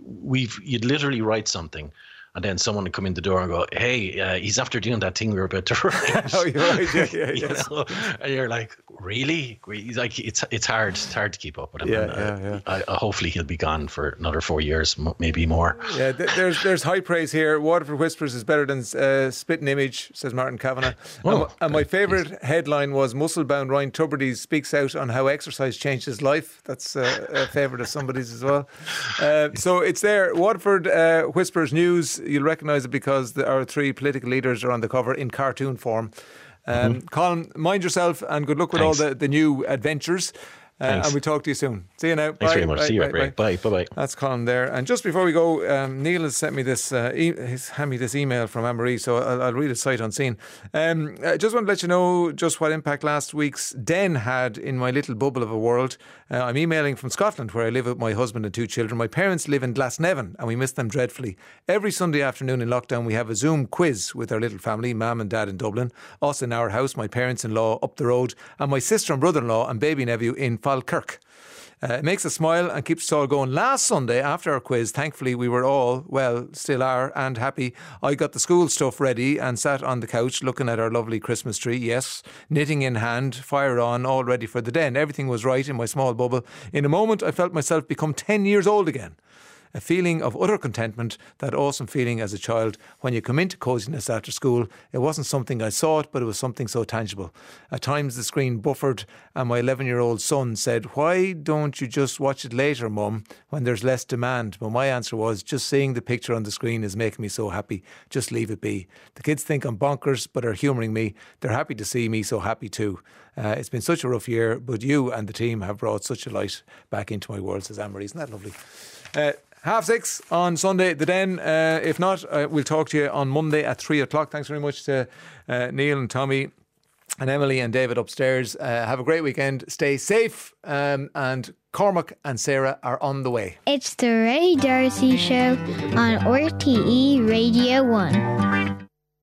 Speaker 17: you'd literally write something. And then someone would come in the door and go, "Hey, he's after doing that thing we were about to write."
Speaker 1: Oh, you're right. Yeah.
Speaker 17: You know? And you're like, really? He's like, it's hard to keep up with him.
Speaker 1: Yeah.
Speaker 17: Hopefully he'll be gone for another 4 years, maybe more.
Speaker 1: Yeah, there's high praise here. Waterford Whispers is better than Spitting Image, says Martin Kavanagh. And my favourite headline was Muscle-bound Ryan Tubridy speaks out on how exercise changed his life. That's a favourite of somebody's as well. So it's there. Waterford Whispers News. You'll recognise it because our three political leaders are on the cover in cartoon form. Colin, mind yourself and good luck with all the new adventures. And we'll talk to you soon. See you now.
Speaker 17: Thanks very much. See you. Bye. That's
Speaker 1: Colin there. And just before we go, Neil has sent me this. He's handed me this email from Anne-Marie, so I'll read it sight unseen. I just want to let you know just what impact last week's Den had in my little bubble of a world. I'm emailing from Scotland, where I live with my husband and two children. My parents live in Glasnevin, and we miss them dreadfully. Every Sunday afternoon in lockdown, we have a Zoom quiz with our little family, Mum and Dad in Dublin, us in our house, my parents-in-law up the road, and my sister and brother-in-law and baby nephew in Falkirk. It makes us smile and keeps us all going. Last Sunday, after our quiz, thankfully we were all, well, still are, and happy. I got the school stuff ready and sat on the couch looking at our lovely Christmas tree. Yes, knitting in hand, fire on, all ready for the den. Everything was right in my small bubble. In a moment, I felt myself become 10 years old again. A feeling of utter contentment, that awesome feeling as a child when you come into coziness after school. It wasn't something I sought, but it was something so tangible. At times the screen buffered and my 11-year-old son said, "Why don't you just watch it later, Mum, when there's less demand?" But my answer was, just seeing the picture on the screen is making me so happy. Just leave it be. The kids think I'm bonkers, but are humouring me. They're happy to see me so happy too. It's been such a rough year, but you and the team have brought such a light back into my world, says Anne-Marie. Isn't that lovely? 6:30 on Sunday, the Den. If not, we'll talk to you on Monday at 3 o'clock. Thanks very much to Neil and Tommy and Emily and David upstairs. Have a great weekend. Stay safe. And Cormac and Sarah are on the way.
Speaker 19: It's the Ray D'Arcy Show on RTE Radio 1.